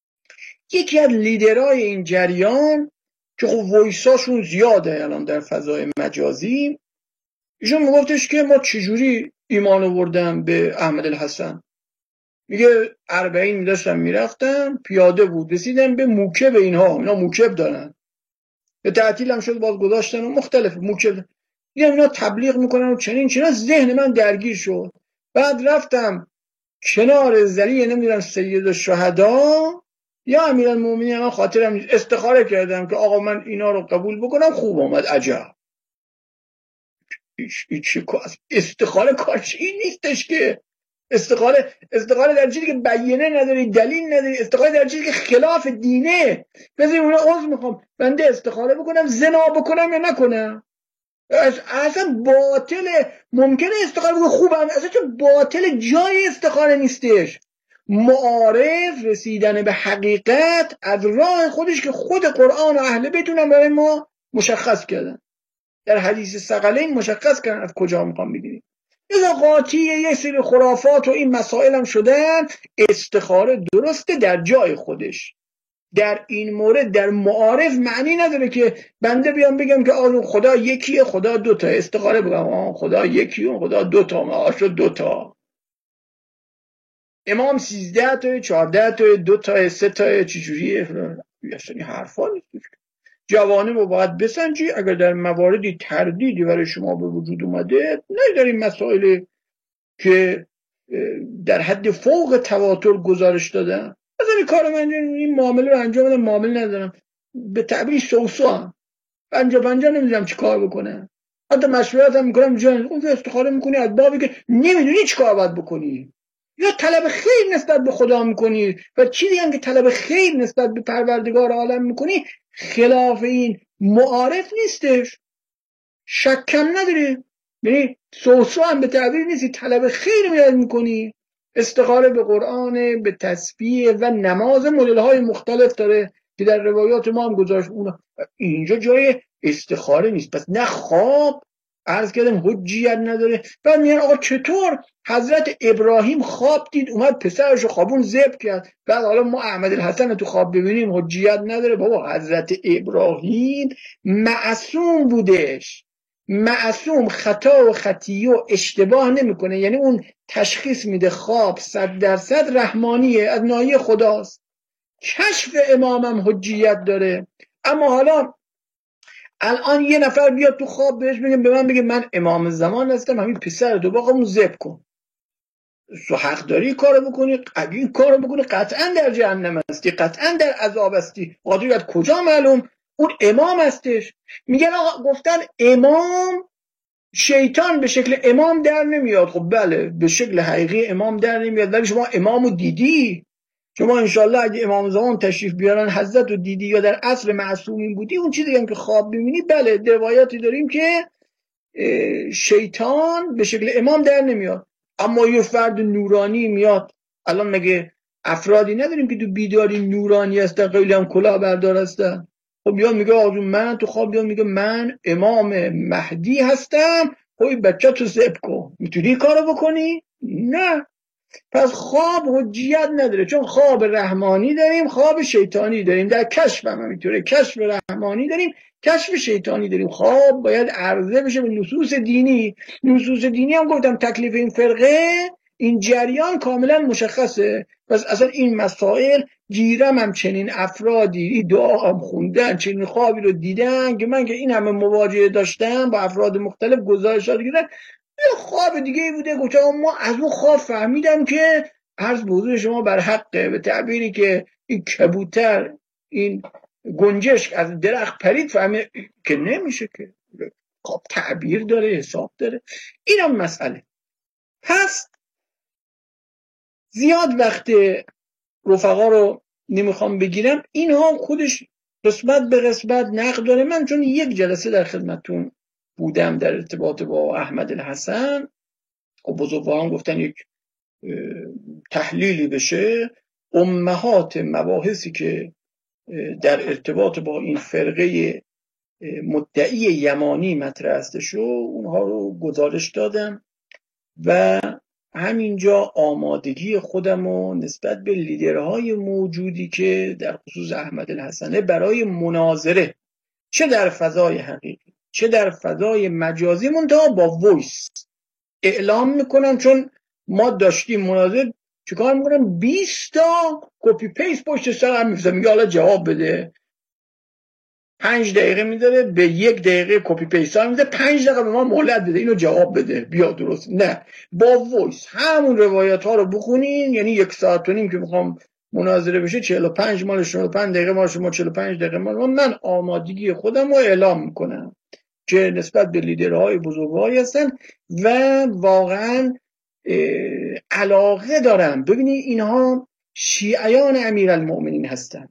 یکی از لیدرهای این جریان که خب وایساشون زیاده الان در فضای مجازی، ایشون میگفتش که ما چجوری ایمان آوردیم به احمدالحسن. میگه 40 داشتم میرفتم، پیاده بود، رسیدم به موکب اینا موکب دارن، به تعطیل هم شد باز گذاشتن و مختلف موکب، دیدم اینا تبلیغ میکنن و چنین چرا، ذهن من درگیر شد. بعد رفتم کنار زریع نمیدونم سید الشهدا یا امیرالمومنین، من خاطرم نیست، استخاره کردم که آقا من اینا رو قبول بکنم، خوب آمد. عجب استخاره کارش این نیستش که استخاره در چیزی که بیانه نداری، دلیل نداری، استخاره در چیزی که خلاف دینه. بذاری اونا عذر میخوام بنده استخاره بکنم زنا بکنم یا نکنم، اصلا باطله. ممکنه استخاره بکنم خوبم، اصلا چون باطل جای استخاره نیستش. معارف رسیدن به حقیقت از راه خودش که خود قرآن و اهل بیتونم برای ما مشخص کردن، در حدیث ثقلین مشخص کردن از کجا میخوام بگیریم. اذا قاطی یه سری خرافات و این مسائل هم شدن. استخاره درسته در جای خودش، در این مورد در معارف معنی نداره که بنده بیام بگم که خدا یکیه، خدا دوتا، استخاره بگم خدا یکیه خدا دوتا، شد دوتا، امام 13 تا 14 تا 2 تا 3 تا چجوریه، اصلا حرفا نیست. جوانه رو باید بسنجی، اگر در مواردی تردیدی برای شما به وجود اومده، نه در این مسائل که در حد فوق تواتر گزارش دادن، از این کار من این معامله رو انجام بدم، معامله ندارم، به تعبیر سوسو هم پنجا نمیدونم چی کار بکنه، حتی مشورت هم میکنم جان اون استخاره میکنی از بابی که نمیدونی چی کار باید بکنی، یا طلب خیر نسبت به خدا میکنی و چیزی هم که طلب خیر نسبت به پروردگار عالم میکنی خلاف این معارف نیستش، شکم نداری، یعنی سوسو هم به تعبیر نیستی، طلب خیر میاد میکنی. استخاره به قرآن، به تسبیح و نماز مدل های مختلف داره که در روایات ما هم گذاشت، اینجا جای استخاره نیست. پس نه خواب، عرض کردم حجیت نداره. بعد میگن آقا چطور حضرت ابراهیم خواب دید اومد پسرشو خوابون ذبح کرد، بعد حالا ما احمد الحسن تو خواب ببینیم حجیت نداره؟ بابا حضرت ابراهیم معصوم بودش، معصوم، خطا و خطیه و اشتباه نمیکنه، یعنی اون تشخیص میده خواب 100% رحمانیه، از ناحیه خداست. کشف امامم حجیت داره. اما حالا الان یه نفر بیاد تو خواب بهش بگه، به من بگه من امام زمان هستم، همین پسر تو باقا اون ذبح کن، تو حق داری کارو بکنی، اگه این کارو بکنی قطعا در جهنم هستی، قطعا در عذاب هستی. قاطعیت کجا معلوم؟ اون امام هستش. میگن آقا گفتن امام، شیطان به شکل امام در نمیاد. خب بله به شکل حقیقی امام در نمیاد، ولی شما امامو دیدی؟ شما انشالله اگه امام زمان تشریف بیارن حضرت رو دیدی یا در عصر معصومین بودی، اون چیزی هم که خواب ببینی، بله روایاتی داریم که شیطان به شکل امام در نمیاد. اما یه فرد نورانی میاد، الان مگه افرادی نداریم که تو بیداری نورانی هستن، خیلی هم کلاهبردار هستن؟ خب بیاد میگه آقا من تو خواب بیاد میگه من امام مهدی هستم، خب بچه تو ذبح کن، میتونی کارو بکنی؟ نه. پس خواب حجیت نداره، چون خواب رحمانی داریم، خواب شیطانی داریم. در کشف هم همینطوره، کشف رحمانی داریم، کشف شیطانی داریم. خواب باید عرضه بشه به نصوص دینی. نصوص دینی هم گفتم تکلیف این فرقه، این جریان کاملا مشخصه. پس اصلا این مسائل گیرم هم چنین افرادی دعا هم خوندن، چنین خوابی رو دیدن که من که این همه مواجهه داشتم با افراد مختلف، گزارشات گیرن یه خواب دیگه ای بوده، گفتم ما از اون خواب فهمیدم که عرض به حضور شما بر حقه، به تعبیری که این کبوتر، این گنجشک از درخت پرید، فهمید که نمیشه، که خواب تعبیر داره، حساب داره. این هم مسئله. پس زیاد وقت رفقا رو نمیخوام بگیرم، اینها خودش قسمت به قسمت نقد داره. من چون یک جلسه در خدمتون بودم در ارتباط با احمد الحسن و بزرگواران گفتن یک تحلیلی بشه، امهات مباحثی که در ارتباط با این فرقه مدعی یمانی مطرح هستش و اونها رو گزارش دادم و همینجا آمادگی خودم و نسبت به لیدرهای موجودی که در خصوص احمد الحسنه برای مناظره، چه در فضای حقیقی چه در فضای مجازی، منتها با وایس اعلام میکنم، چون ما داشتیم مناظره چیکار میکنم؟ 20 تا کپی پیست پشت سر هم میفرستم، میگه حالا جواب بده. 5 دقیقه میذاره به 1 دقیقه کپی پیست ها میده، 5 دقیقه به ما مهلت بده اینو جواب بده بیا درست. نه، با وایس همون روایت ها رو بخونین، یعنی 1 ساعت و نیم که میخوام مناظره بشه 45 مال شما، 5 دقیقه مال شما، 45 دقیقه مال من آمادگی خودم رو اعلام میکنم که نسبت به لیدرهای بزرگواری هستن و واقعا علاقه دارم. ببینید اینها شیعیان امیرالمؤمنین هستن،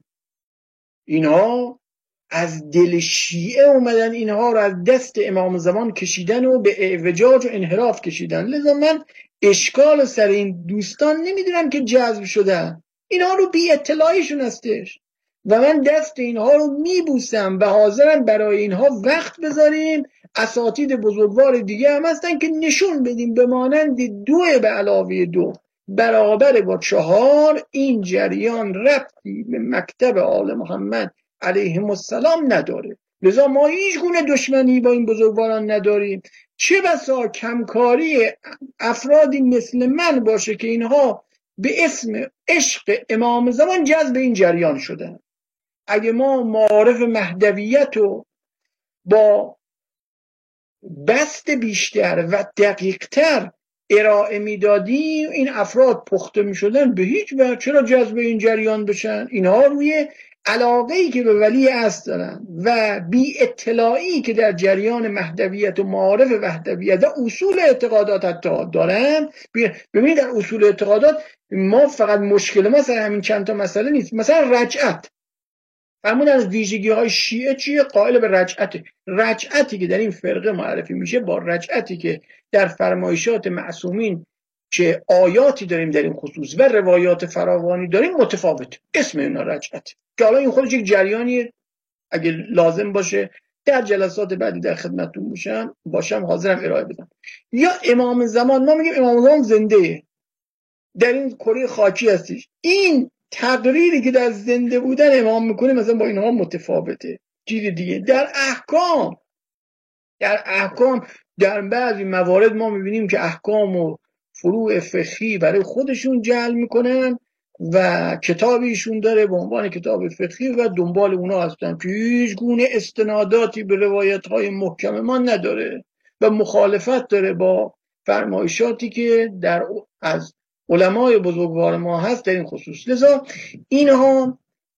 اینها از دل شیعه اومدن اینها رو از دست امام زمان کشیدن و به اعوجاج و انحراف کشیدن. لذا من اشکال سر این دوستان نمیدونم که جذب شدن، اینها رو بی اطلاعیشون هستش و من دست اینها رو میبوسم و حاضرم برای اینها وقت بذاریم. اساتید بزرگوار دیگه هم هستن که نشون بدیم به مانند 2 به علاوه 2 برابر با 4 این جریان ربطی به مکتب آل محمد علیهم السلام نداره. لذا ما هیچ گونه دشمنی با این بزرگواران نداریم. چه بسا کمکاری افرادی مثل من باشه که اینها به اسم عشق امام زمان جذب این جریان شدن. اگه ما معارف مهدویت رو با بست بیشتر و دقیقتر ارائه میدادیم این افراد پخته میشدن به هیچ وجه. چرا جذب این جریان بشن؟ اینها روی علاقه‌ای که به ولی عصر دارن و بی اطلاعی که در جریان مهدویت و معارف وحدویت و اصول اعتقادات حتی دارن. ببینید در اصول اعتقادات ما فقط مشکل ما سر همین چند تا مسئله نیست. مثلا رجعت، همون از ویژگی های شیعه چیه؟ قائل به رجعته. رجعتی که در این فرقه معرفی میشه با رجعتی که در فرمایشات معصومین که آیاتی داریم در این خصوص و روایات فراوانی داریم متفاوت. اسم اینا رجعت که حالا این خودش یک جریانی اگه لازم باشه در جلسات بعدی در خدمتتون باشم حاضرم ارائه بدم. یا امام زمان، ما میگیم امام زمان زنده در این کره خاکی هستش، این تقریری که در زنده بودن امام میکنه مثلا با اینها متفاوته. چیز دیگه در احکام در بعضی موارد ما میبینیم که احکام و فروع فقهی برای خودشون جعل میکنن و کتابیشون داره به عنوان کتاب فقهی و دنبال اونا هستن که هیچ گونه استناداتی به روایت های محکم ما نداره و مخالفت داره با فرمایشاتی که از علمای بزرگوار ما هست در این خصوص. لذا اینها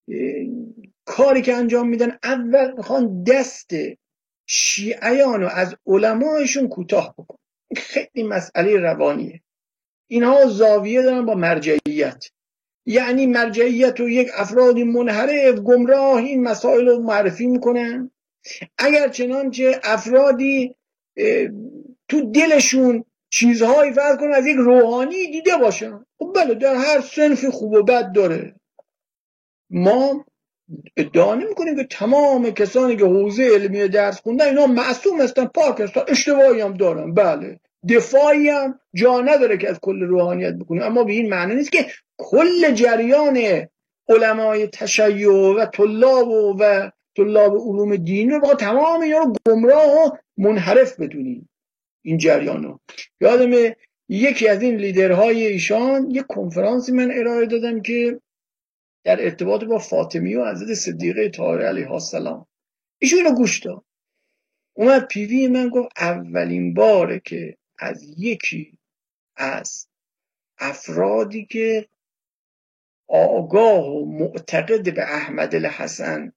کاری که انجام میدن اول میخوان دست شیعیان رو از علمایشون کوتاه بکن. خیلی مسئله روانیه. اینها زاویه دارن با مرجعیت، یعنی مرجعیت رو یک افرادی منحرف گمراه این مسائل رو معرفی میکنن، اگر چنانچه افرادی تو دلشون چیزهایی فرض کنن از یک روحانی دیده باشن. خب بله در هر صنفی خوب و بد داره. ما ادعا نمی‌کنیم که تمام کسانی که حوزه علمی درس خوندن اینا معصوم هستن، پاک هستن، اشتباهی هم دارن. بله دفاعی هم جا نداره که از کل روحانیت بکنیم، اما به این معنی نیست که کل جریان علمای تشیع و طلاب علوم دین رو تمام اینا رو گمراه و منحرف بدونیم. این جریان رو یادم یکی از این لیدرهای ایشان یک کنفرانسی من ارائه دادم که در ارتباط با فاطمی و حضرت صدیقه طاهره علیها السلام، ایشون رو گوش داد. اومد پیوی من گفت اولین باره که از یکی از افرادی که آگاه و معتقد به احمد الحسن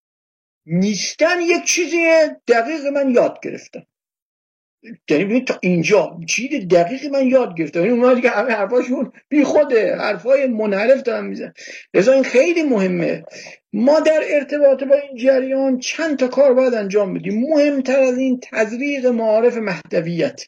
نیستن یک چیزی دقیق من یاد گرفتم. یعنی ببینید تا اینجا چیز دقیقی من یاد گرفتم. یعنی اونا دیگه همه حرفاشون بی خوده، حرفای منحرف دارن میزنن. لذا این خیلی مهمه. ما در ارتباط با این جریان چند تا کار باید انجام بدیم. مهمتر از این تزریق معارف مهدویت.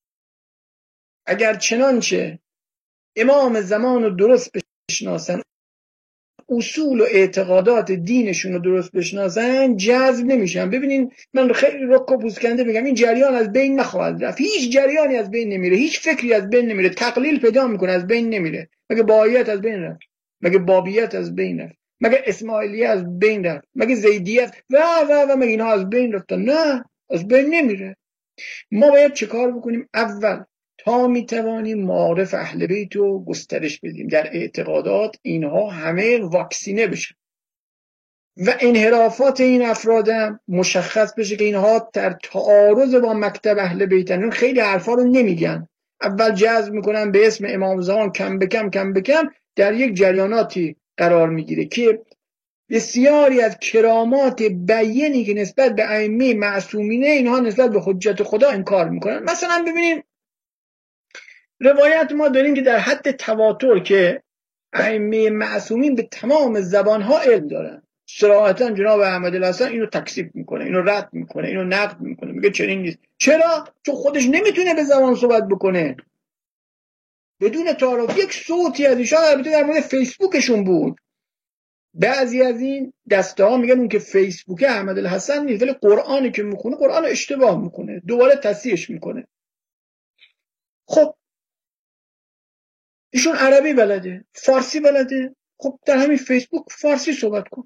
اگر چنانچه امام زمان رو درست بشناسن، اصول و اعتقادات دینشون رو درست بشناسن، جذب نمیشن. ببینین من خیلی رک و پوسکنده بگم این جریان از بین نخواهد رفت. هیچ جریانی از بین نمیره، هیچ فکری از بین نمیره. تقلیل پیدا میکنه از بین نمیره. مگه باییت از بین رفت؟ مگه بابیت از بین رفت؟ مگه اسماعیلیه از بین رفت؟ مگه زیدیت و مگه اینها از بین رفتن؟ نه، از بین نمیره. ما باید چه کار بکنیم؟ اول تا میتوانیم معارف اهل بیت رو گسترش بدیم در اعتقادات، اینها همه واکسینه بشن و انحرافات این افراد هم مشخص بشه که اینها در تعارض با مکتب اهل بیتن. خیلی حرفا رو نمیگن، اول جذب میکنن به اسم امام زمان، کم به کم در یک جریاناتی قرار میگیره که بسیاری از کرامات بیانی که نسبت به ائمه معصومینه اینها نسبت به حجت خدا انکار میکنن. مثلا ببینید روایت ما داریم که در حد تواتر که ائمه معصومین به تمام زبانها علم دارن. صراحتا جناب احمد الحسن اینو تکذیب میکنه، اینو رد میکنه، اینو نقد میکنه، میگه چنین نیست. چرا؟ چون خودش نمیتونه به زبان صحبت بکنه بدون تعارف. یک صوتی از ایشان البته در مورد فیسبوکشون بود، بعضی از این دسته ها میگن اون که فیسبوک احمد الحسن نیست، ولی قرآنی که میخونه قرآن اشتباه میکنه، دوباره تصحیحش میکنه. خب ایشون عربی بلده، فارسی بلده، خب در همین فیسبوک فارسی صحبت کن.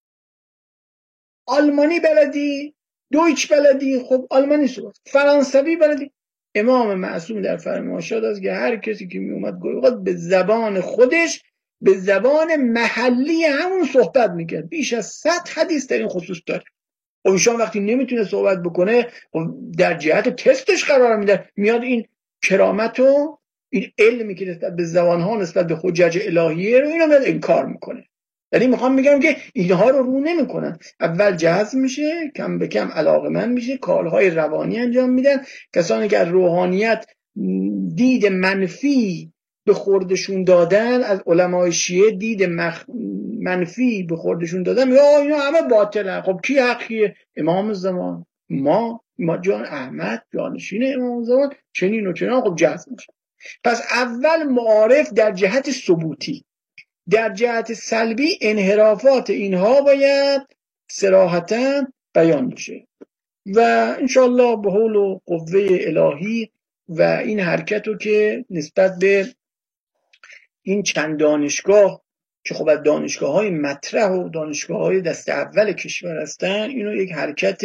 آلمانی بلدی، دویچ بلدی، خب آلمانی صحبت. فرانسوی بلدی. امام معصوم در فرمایشات است که هر کسی که میومد گوید به زبان خودش، به زبان محلی همون صحبت میکرد. بیش از 100 حدیث در این خصوص داره. و ایشان وقتی نمیتونه صحبت بکنه در جهت تستش قرار میده، میاد این کرامت و این علمی که نسبت به زبانها، نسبت به حجج الهیه رو اینو میاد انکار میکنه. یعنی میخوام بگم که اینها رو نمیکنن، اول جذب میشه، کم به کم علاقمند میشه، کارهای روانی انجام میدن. کسانی که از روحانیت دید منفی به خوردشون دادن، از علمای شیعه دید منفی به خوردشون دادن، یا اینا همه باطلن. خب کی حقیه؟ امام زمان، ما جان احمد جانشین امام زمان، چنین و چنین. خب جذب میشه. پس اول معارف در جهت ثبوتی، در جهت سلبی انحرافات اینها باید صراحتاً بیان بشه و انشاءالله به حول و قوه الهی و این حرکت رو که نسبت به این چند دانشگاه که خب از دانشگاه های مطرح و دانشگاه های دست اول کشور هستن، اینو یک حرکت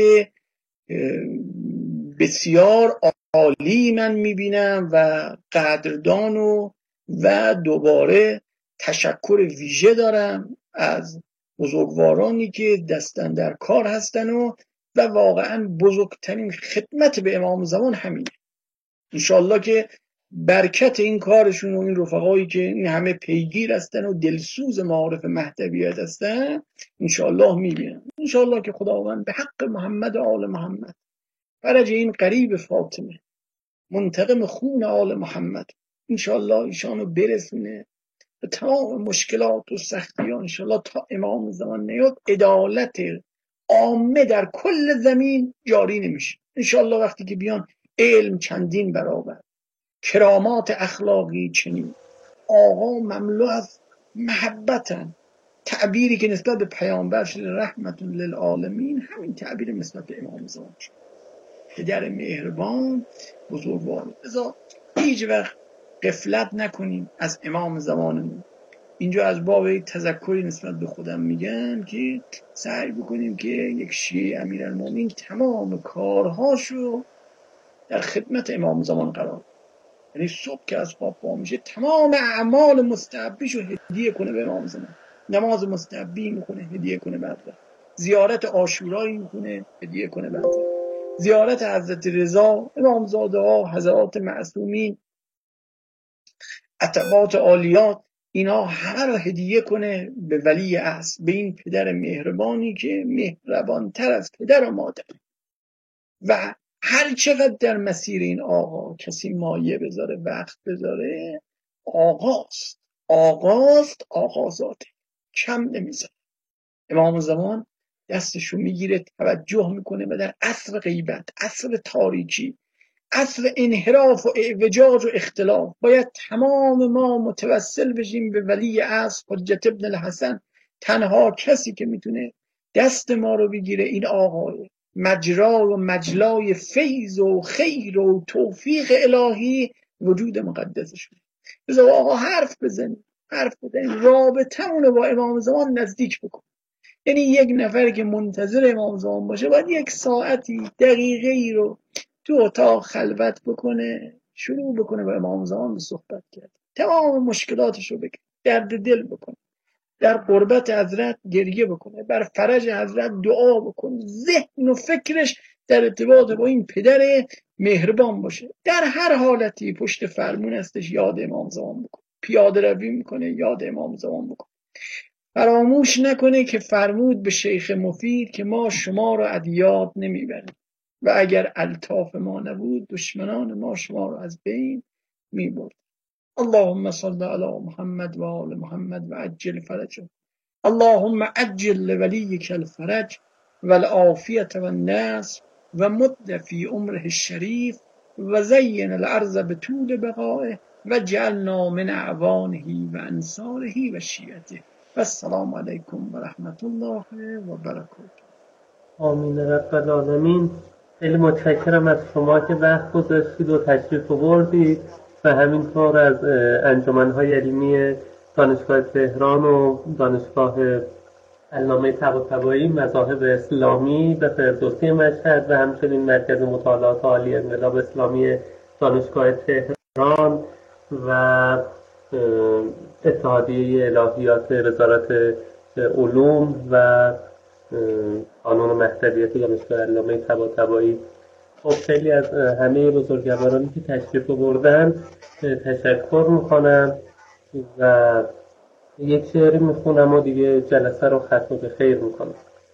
بسیار عالی من میبینم و قدردان و دوباره تشکر ویژه دارم از بزرگوارانی که دستن در کار هستن و واقعا بزرگترین خدمت به امام زمان همینه. انشالله که برکت این کارشون و این رفقایی که این همه پیگیر هستن و دلسوز معارف مهدویت هستن انشالله میبینم. انشالله که خداوند به حق محمد و آل محمد، فرج این قریب فاطمه، منتقم خون آل محمد، انشالله ایشانو برسونه به تمام مشکلات و سختیان. انشالله تا امام زمان نیاد عدالت عامه در کل زمین جاری نمیشه. انشالله وقتی که بیان علم چندین برابر، کرامات اخلاقی چنین، آقا مملو از محبتن، تعبیری که نسبت به پیامبر شده رحمت للعالمین، همین تعبیر نسبت به امام زمان شده، پدر مهربان بزرگوار. لذا هیچ وقت غفلت نکنیم از امام زمانمون. اینجا از باب تذکری نسبت به خودم میگم که سعی بکنیم که یک شیعه امیرالمومنین تمام کارهاشو در خدمت امام زمان قرار، یعنی صبح که از خواب پا میشه تمام اعمال مستحبیشو هدیه کنه به امام زمان. نماز مستحبی میکنه هدیه کنه بعد، زیارت عاشورایی میکنه هدیه کنه بعد، زیارت حضرت رضا، امامزاده ها، حضرات معصومین، عتبات عالیات، اینا همه رو هدیه کنه به ولی عصر، به این پدر مهربانی که مهربانتر از پدر و مادر. و هر چقدر در مسیر این آقا کسی مایه بذاره، وقت بذاره، آغازاته، کم نمیذاره. امام زمان دستشو میگیره، توجه میکنه و در عصر غیبت، عصر تاریکی، عصر انحراف و اعوجاج و اختلاف باید تمام ما متوسل بشیم به ولی عصر حجت ابن الحسن. تنها کسی که میتونه دست ما رو بگیره این آقای مجرا و مجلای فیض و خیر و توفیق الهی وجود مقدسش. بذار آقا حرف بزنیم، رابطمون رو با امام زمان نزدیک بکن. یعنی یک نفر که منتظر امام زمان باشه باید یک ساعتی، دقیقه ای رو تو اتاق خلوت بکنه، شروع بکنه با امام زمان به صحبت کرد، تمام مشکلاتش رو بگه، درد دل بکنه، در قربت حضرت گریه بکنه، بر فرج حضرت دعا بکنه، ذهن و فکرش در ارتباط با این پدر مهربان باشه. در هر حالتی پشت فرمون هستش یاد امام زمان بکنه، پیاده روی میکنه یاد امام زمان بکنه. فراموش نکنه که فرمود به شیخ مفید که ما شما رو از یاد نمیبریم و اگر الطاف ما نبود دشمنان ما شما رو از بین میبرد. اللهم صل علی محمد و آل محمد و عجل فرجه. اللهم عجل لولیک الفرج والعافیة والنصر و مد فی عمره الشریف و زین الارض بطول بقائه و جعلنا من اعوانه و انصاره و شیعته. السلام علیکم و رحمت الله و برکاته. آمین رب العالمین. خیلی متشکرم از شما که وقت گذاشتید و تشریف آوردید و همینطور از انجمن‌های علمی دانشگاه تهران و دانشگاه علامه طباطبایی مذاهب اسلامی به فردوسی مشهد و همچنین مرکز مطالعات عالی انقلاب اسلامی دانشگاه تهران و اتحادیه الهیات وزارت علوم و قانون مهدویت دانشگاه علامه طباطبایی. خب خیلی از همه بزرگوارانی که تشریف آوردن تشکر میکنم و یک شعری میخونم و دیگه جلسه رو ختم به خیر میکنم.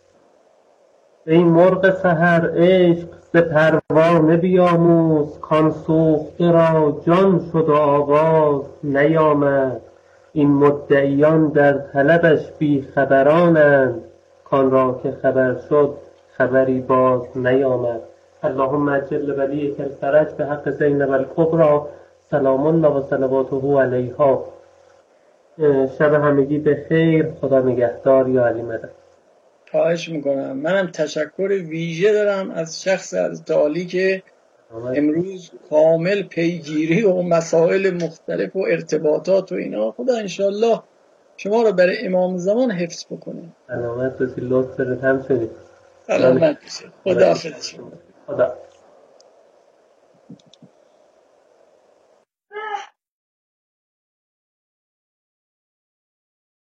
ای مرغ سحر عشق ز پروانه بیاموز، کان سوخته را جان شد و آواز نیامد. این مدعیان در طلبش بی خبرانند، کان را که خبر شد خبری باز نیامد. اللهم عجل ولیک الفرج به حق زینب الکبری سلام الله و صلواته علیها. شب همگی به خیر. خدا نگهدار. یا علی مدد. خواهش میکنم. منم تشکر ویژه دارم از شخص از عالی که امروز کامل پیگیری و مسائل مختلف و ارتباطات و اینا. خدا انشالله شما رو برای امام زمان حفظ بکنه. سلامت باشید. لطف دارید. همچنین سلامت باشید. خدا حافظ شما. خدا